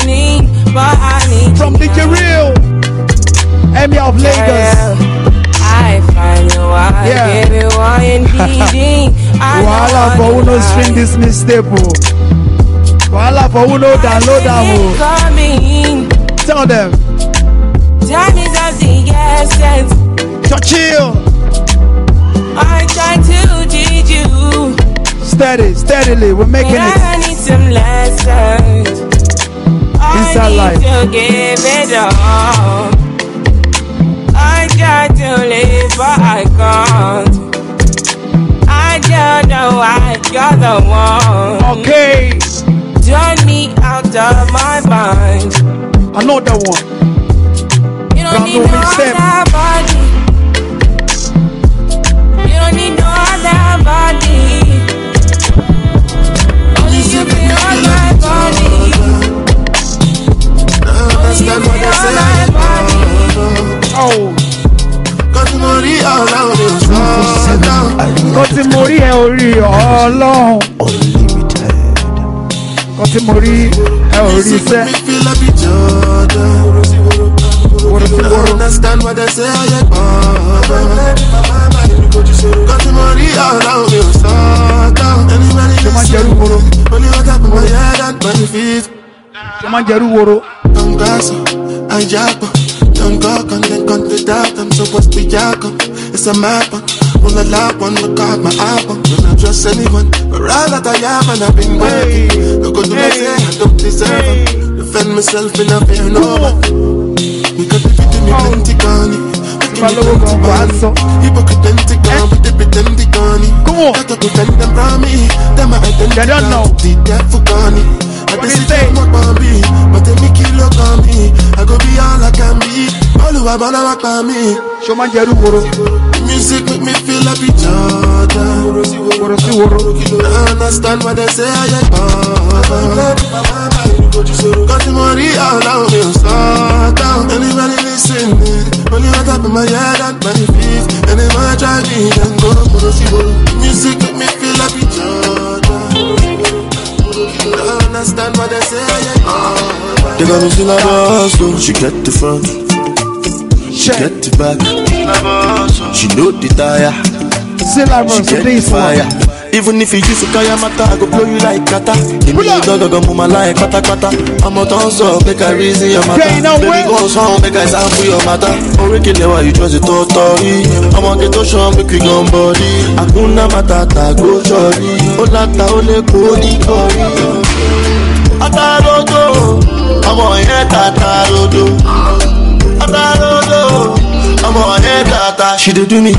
From DJ Real, Emmy of Lagos. I find you, I give you one indeed. Voila for who no stream this mixtape. Voila for who no download that. Tell them. Time is of the essence. So chill. I try to teach you. Steadily, we're making it. I need some lessons. Inside life. To give it all. I try to live, but I can't. I don't know why you're the one. Okay. Turn me out of my mind. Another one. You don't need no other body. You don't need no other body. Only you feel on my body. Understand what they say. Oh. Got money all around you. Got money all along. Got money all say. Feel like each other. Understand what they say. Got money all around you. Anybody listen? Only what up in my head and my feet. Don't gas, I jack. Don't go, and then come to that. I'm supposed to jack. It's a map. On the lap, one look at my album. Do not trust anyone, but all that I have, and I've been working. No go to my say, I don't deserve them. Defend myself in a fear, no one. We got to fit in me plenty gunny. Hypocrite plenty gun, with the pretend gunny. Got to pretend them from me. Them I identity, they're for gunny. I just say what me, but they make it look on me. I go be all I can be. All who are gonna walk on me. Show my Jeru Woro. Music make me feel like each other. I understand what they say. Got the money all around me, start down. Anybody listening? Only what up in my head and my feet. And if I try me, then go. Music make me feel like each other. Understand what they say. They got me still a boss, so she get the front, she get the back, she know the tire, she get the fire. Even if you use a kaya mata, I go blow you like kata. Give me a dog, go move my like kata kata. I'm a tonso, make I reason your matter. Baby go song, make I sound for your matter. Originally why you trust the totally. I'm on the show, make we go body. Akuna matata, go chori. Olata ole kodi kori. Ataroto, ọmọ yẹn tata rodo. Tata rodo. Ọmọ yẹn tata. She dey do me.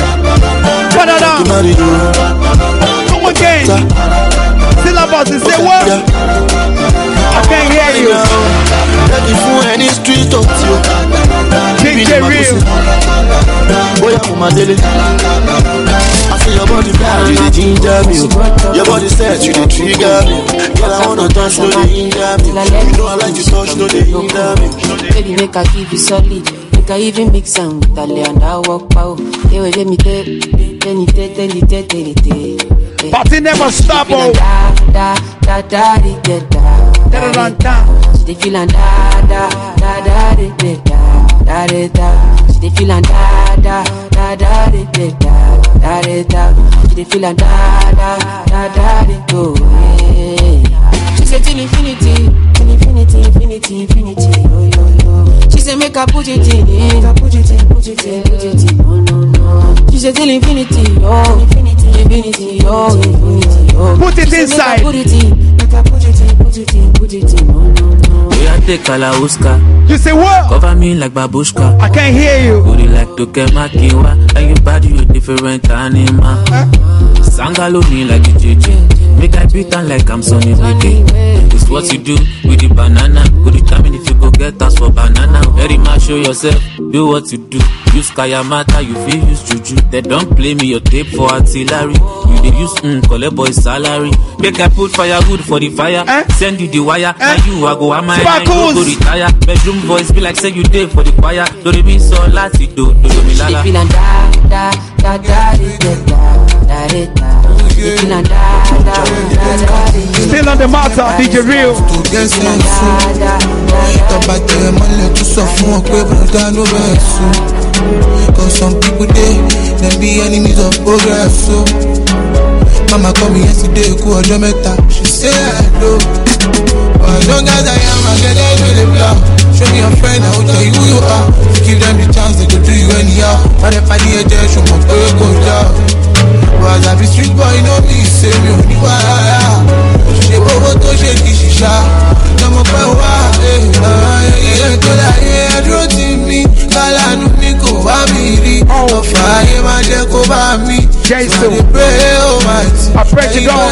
Come again. Syllabus is say what? I can't hear you. Ready for any street talk to you. DJ Real. Boy, I'm a daily. I feel your body bad, you dey ginger me. Your body set, you dey trigger me. Girl, I wanna touch, no dey hinder me. You know I like to touch, no dey hinder me. Baby, make I give you solid. Make I even mix am with Ale and I walk pow. Hey, wait, let me tell you. Party never stop, oh. She dey feel and da. She dey feel and da. She dey feel and da. She said till infinity. Oh, yo. She said make her put it in. Oh, no. She said till infinity. Infinity. Put it inside. Put it in. Oh, no. We are take Kalauska. You say what? Cover me like babushka. I can't hear you. Booty like Tokemakiwa. And your body a different animal. Sangalo me like a JJ. Make I beat on like I'm Sonny Baby. It's what you do with the banana. Go determine if you go get us for banana. Very much show yourself. Do what you do. Use Kayamata, you feel use Juju. They don't play me your tape for artillery. You they use collect boy salary. Make I put firewood for the fire. Send you the wire. Now you I go am I go retire. Bedroom voice be like say you did for the choir. Do they be so lati do me lala. She feel Still on the matter, DJ Real. Cause some people they be enemies of progress. So mama called me yesterday, she said hello. As long as I am, I get it really blow. Show me your friend, I will tell you who you are. Give them the chance, they go do you anyhow. But if I need a show my boy go down. But I be street boy, you know me, say me only why. She bobo to shake the shisha. No more power, yeah, to la yeah, draw to me. Kala no me go ba mi ri. Of fire, my dear, go ba mi. Jason, I pray, oh my. I pray to God.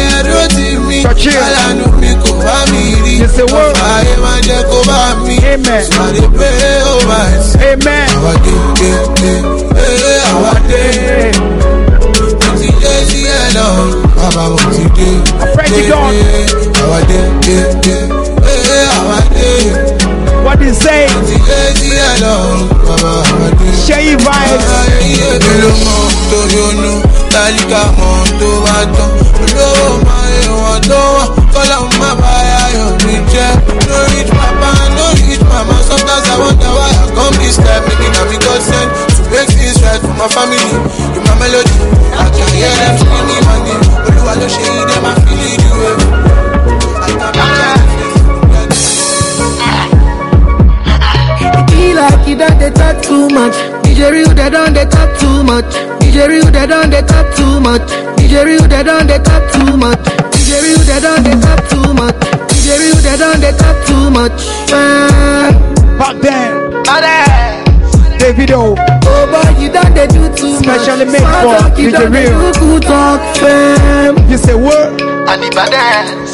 Kala no me go ba mi ri. Yes, it will. Fire, my dear, go ba mi. Amen. I pray, oh my. Amen. Our day. I pray to God. What do you say? Share your vibes. Sometimes I wonder why I come this life, making a big God send to make things right for my family. In my melody, I can hear them screaming my name. But you are the shade, them I feel it you. Feel like you done they talk too much. DJ Real, they done they talk too much. DJ Real, they done they talk too much. DJ Real, they done they talk too much. DJ Real, they done they talk too much. DJ Real, they done they talk too much. Back then, Davido. Oh boy, you done they do too much. Specially made for DJ Real. Good talk, fam. You say what? And the badass.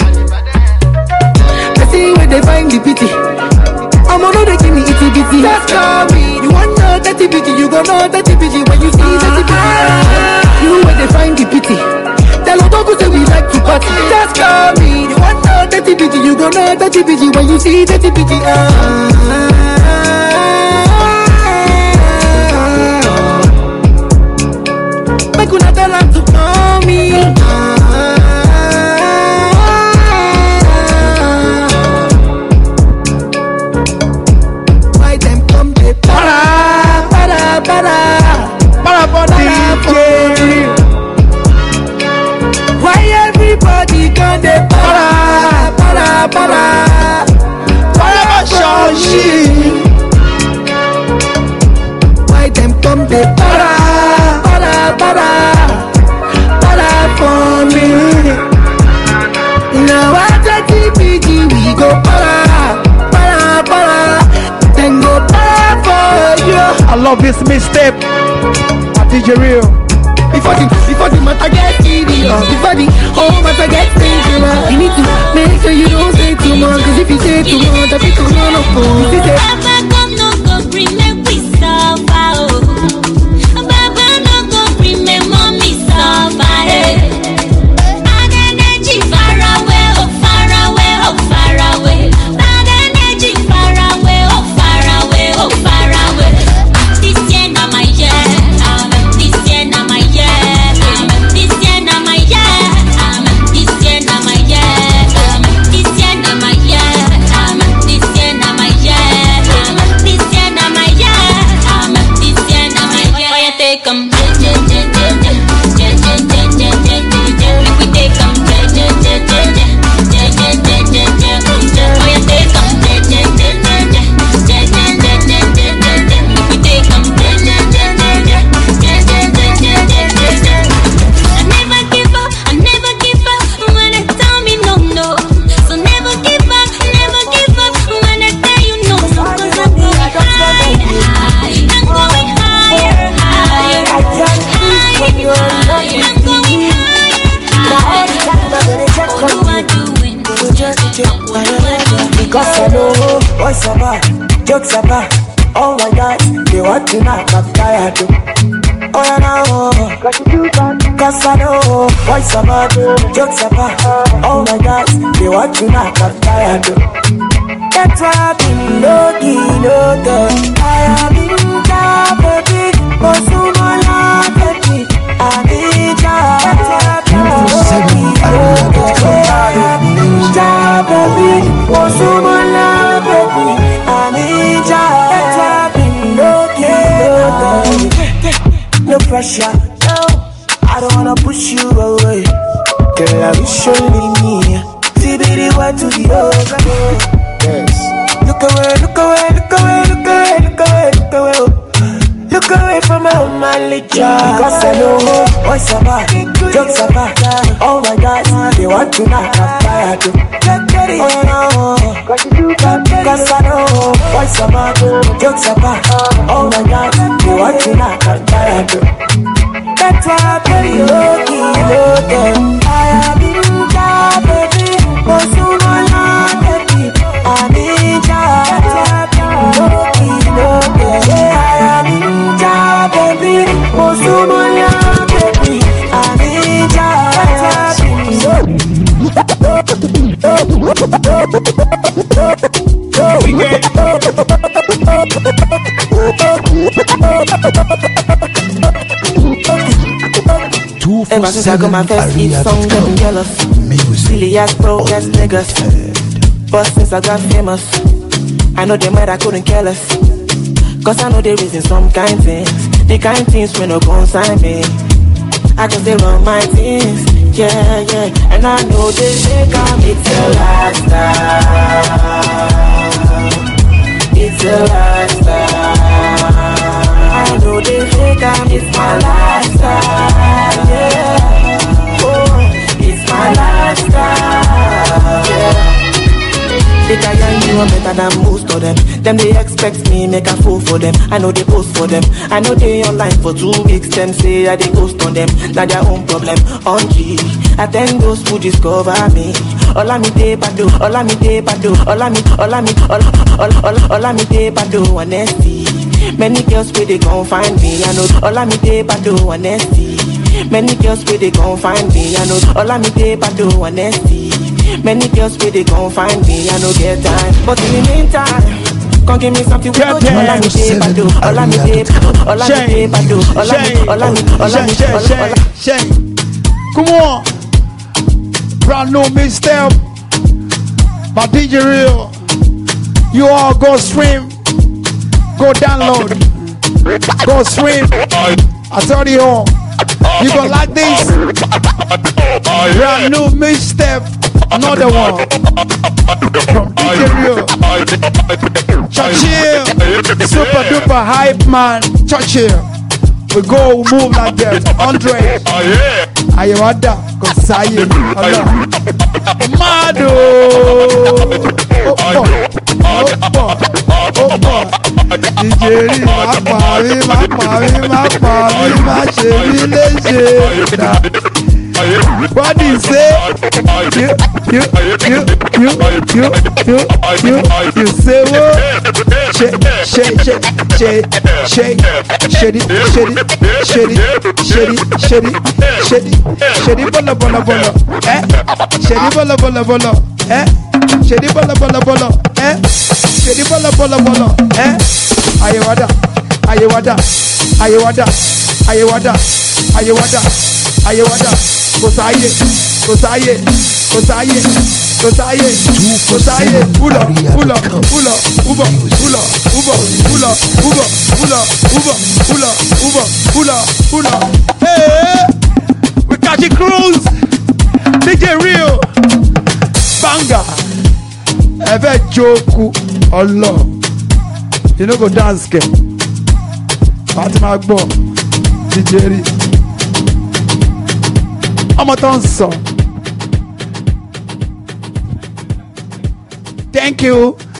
I see where they find the pity. I'm gonna they give me itty bitty. Just call me. You want know dirty bitty, you gon' know dirty bitty when you see dirty bitty. You where they find the pity. Tell Odogu say we like to party. Just call me. You want know dirty bitty, you gon' know dirty bitty when you see dirty bitty. Make una tell them to call me. Why them come they para for DJ. Why everybody come they para Shoshi. I love this mixtape. My DJ Real. Before the matter gets serious, before the whole matter gets dangerous, you need to make sure you don't say too much. Cause if you say too much, that people run up on you. Baba come no go bring me we suffer, oh. Baba no go bring me mommy suffer, eh. Bad energy far away, oh far away, oh far away. Bad energy far away, oh far away, oh far away. This year na my year, this year na my year, this year na my year, this year na my year, this year na my year, this year na my year, this year na my year, this year na my year. Why you take 'em? Make we take 'em. Why you take 'em? Make we take 'em. I never give up when they tell me no, no. So never give up when they tell you no. So 'cause I'm going higher, I'm going higher, higher, higher, I'm going higher. Because I know what's about, jokes about. Oh my God, they want to knock my tired. Oh yeah, now, cause I know what's about, jokes about. Oh my God, they want to knock my tired. That's why I've been lucky, I have been down, baby. For so long, baby, I've been down. That's why I've been lucky, I have been down, baby. For so long, baby, I've been down. That's why I've been lucky, no pressure, no. I don't wanna push you away. Girl, I wish only me. See, baby, what to the over. Yes. Look away, look away, look away, look away, look away, look away. Look away from my manly job. Because I know what's about, jokes about. Oh my God, they want to knock my fire too. Oh no, because I know what's about, jokes about. Oh my God, they want to knock my fire too. That's why I'm very lucky, I have been down, baby. For so long, baby, I've been down. That's why I'm lucky, I have been down, baby. For so long, baby, I've been down. That's why I've Ever since I got my first hit song, getting jealous. Silly ass broke ass niggas. But since I got famous, I know them where I couldn't care less. Cause I know there isn't some kind things, the kind things when no consign me. I just they run my things, yeah, yeah. And I know they think it's a lifestyle. It's a lifestyle. I know they think it's my lifestyle, yeah. Oh, it's my lifestyle, yeah. Think I you are better than most of them. Them they expect me make a fool for them. I know they post for them. I know they online for 2 weeks. Them say I they ghost on them. Now their own problem. On G, I thank those who discover me. All I me day do, all I me day do, all I me day do, honesty. Many girls where they gon' find me. I know all I me day do, honesty. Many girls where they gon' find me. I know all I me day do, honesty. Many girls where they gon' find me. I know get time, but in the meantime, come give me something. All I me day do, all I me day do, all I me day do, all I me. Come on, brand new mixtape by DJ Real. You all go stream, go download, go stream. I tell you, you gon' like this. Brand new mixtape, another one from DJ Real. Churchill, super duper hype man. Churchill, we go, we move like that. Andre, Ayawada, Kosaye, Mado. Ìjẹ́rì má pa mí, má pa mí, má pa mí, má ṣe mí léṣe. Bọ́dì ṣe you ṣe wo ṣe bọ́lọ̀bọ́lọ̀ ṣe bọ́lọ̀bọ́lọ̀ ṣèdí bọ́lọ̀bọ́lọ̀ ṣèdí bọ́lọ̀bọ́lọ̀ àyèwádà àyèwádà àyèwádà àyèwádà àyèwádà àyèwádà kò sáyé kò sáyé kò sáyé kò sáyé kò sáyé ulọ ulọ ulọ ubọ ulọ ubọ ulọ ubọ ulọ ubọ ulọ ubọ ulọ ulọ. We catch a cruise. DJ Real Banga. Ẹ fẹ́ jókòó ọlọ. You no go dance kẹ. Fatima gbọ́ DJ Real. Ọmọ tó ń sọ. Thank you.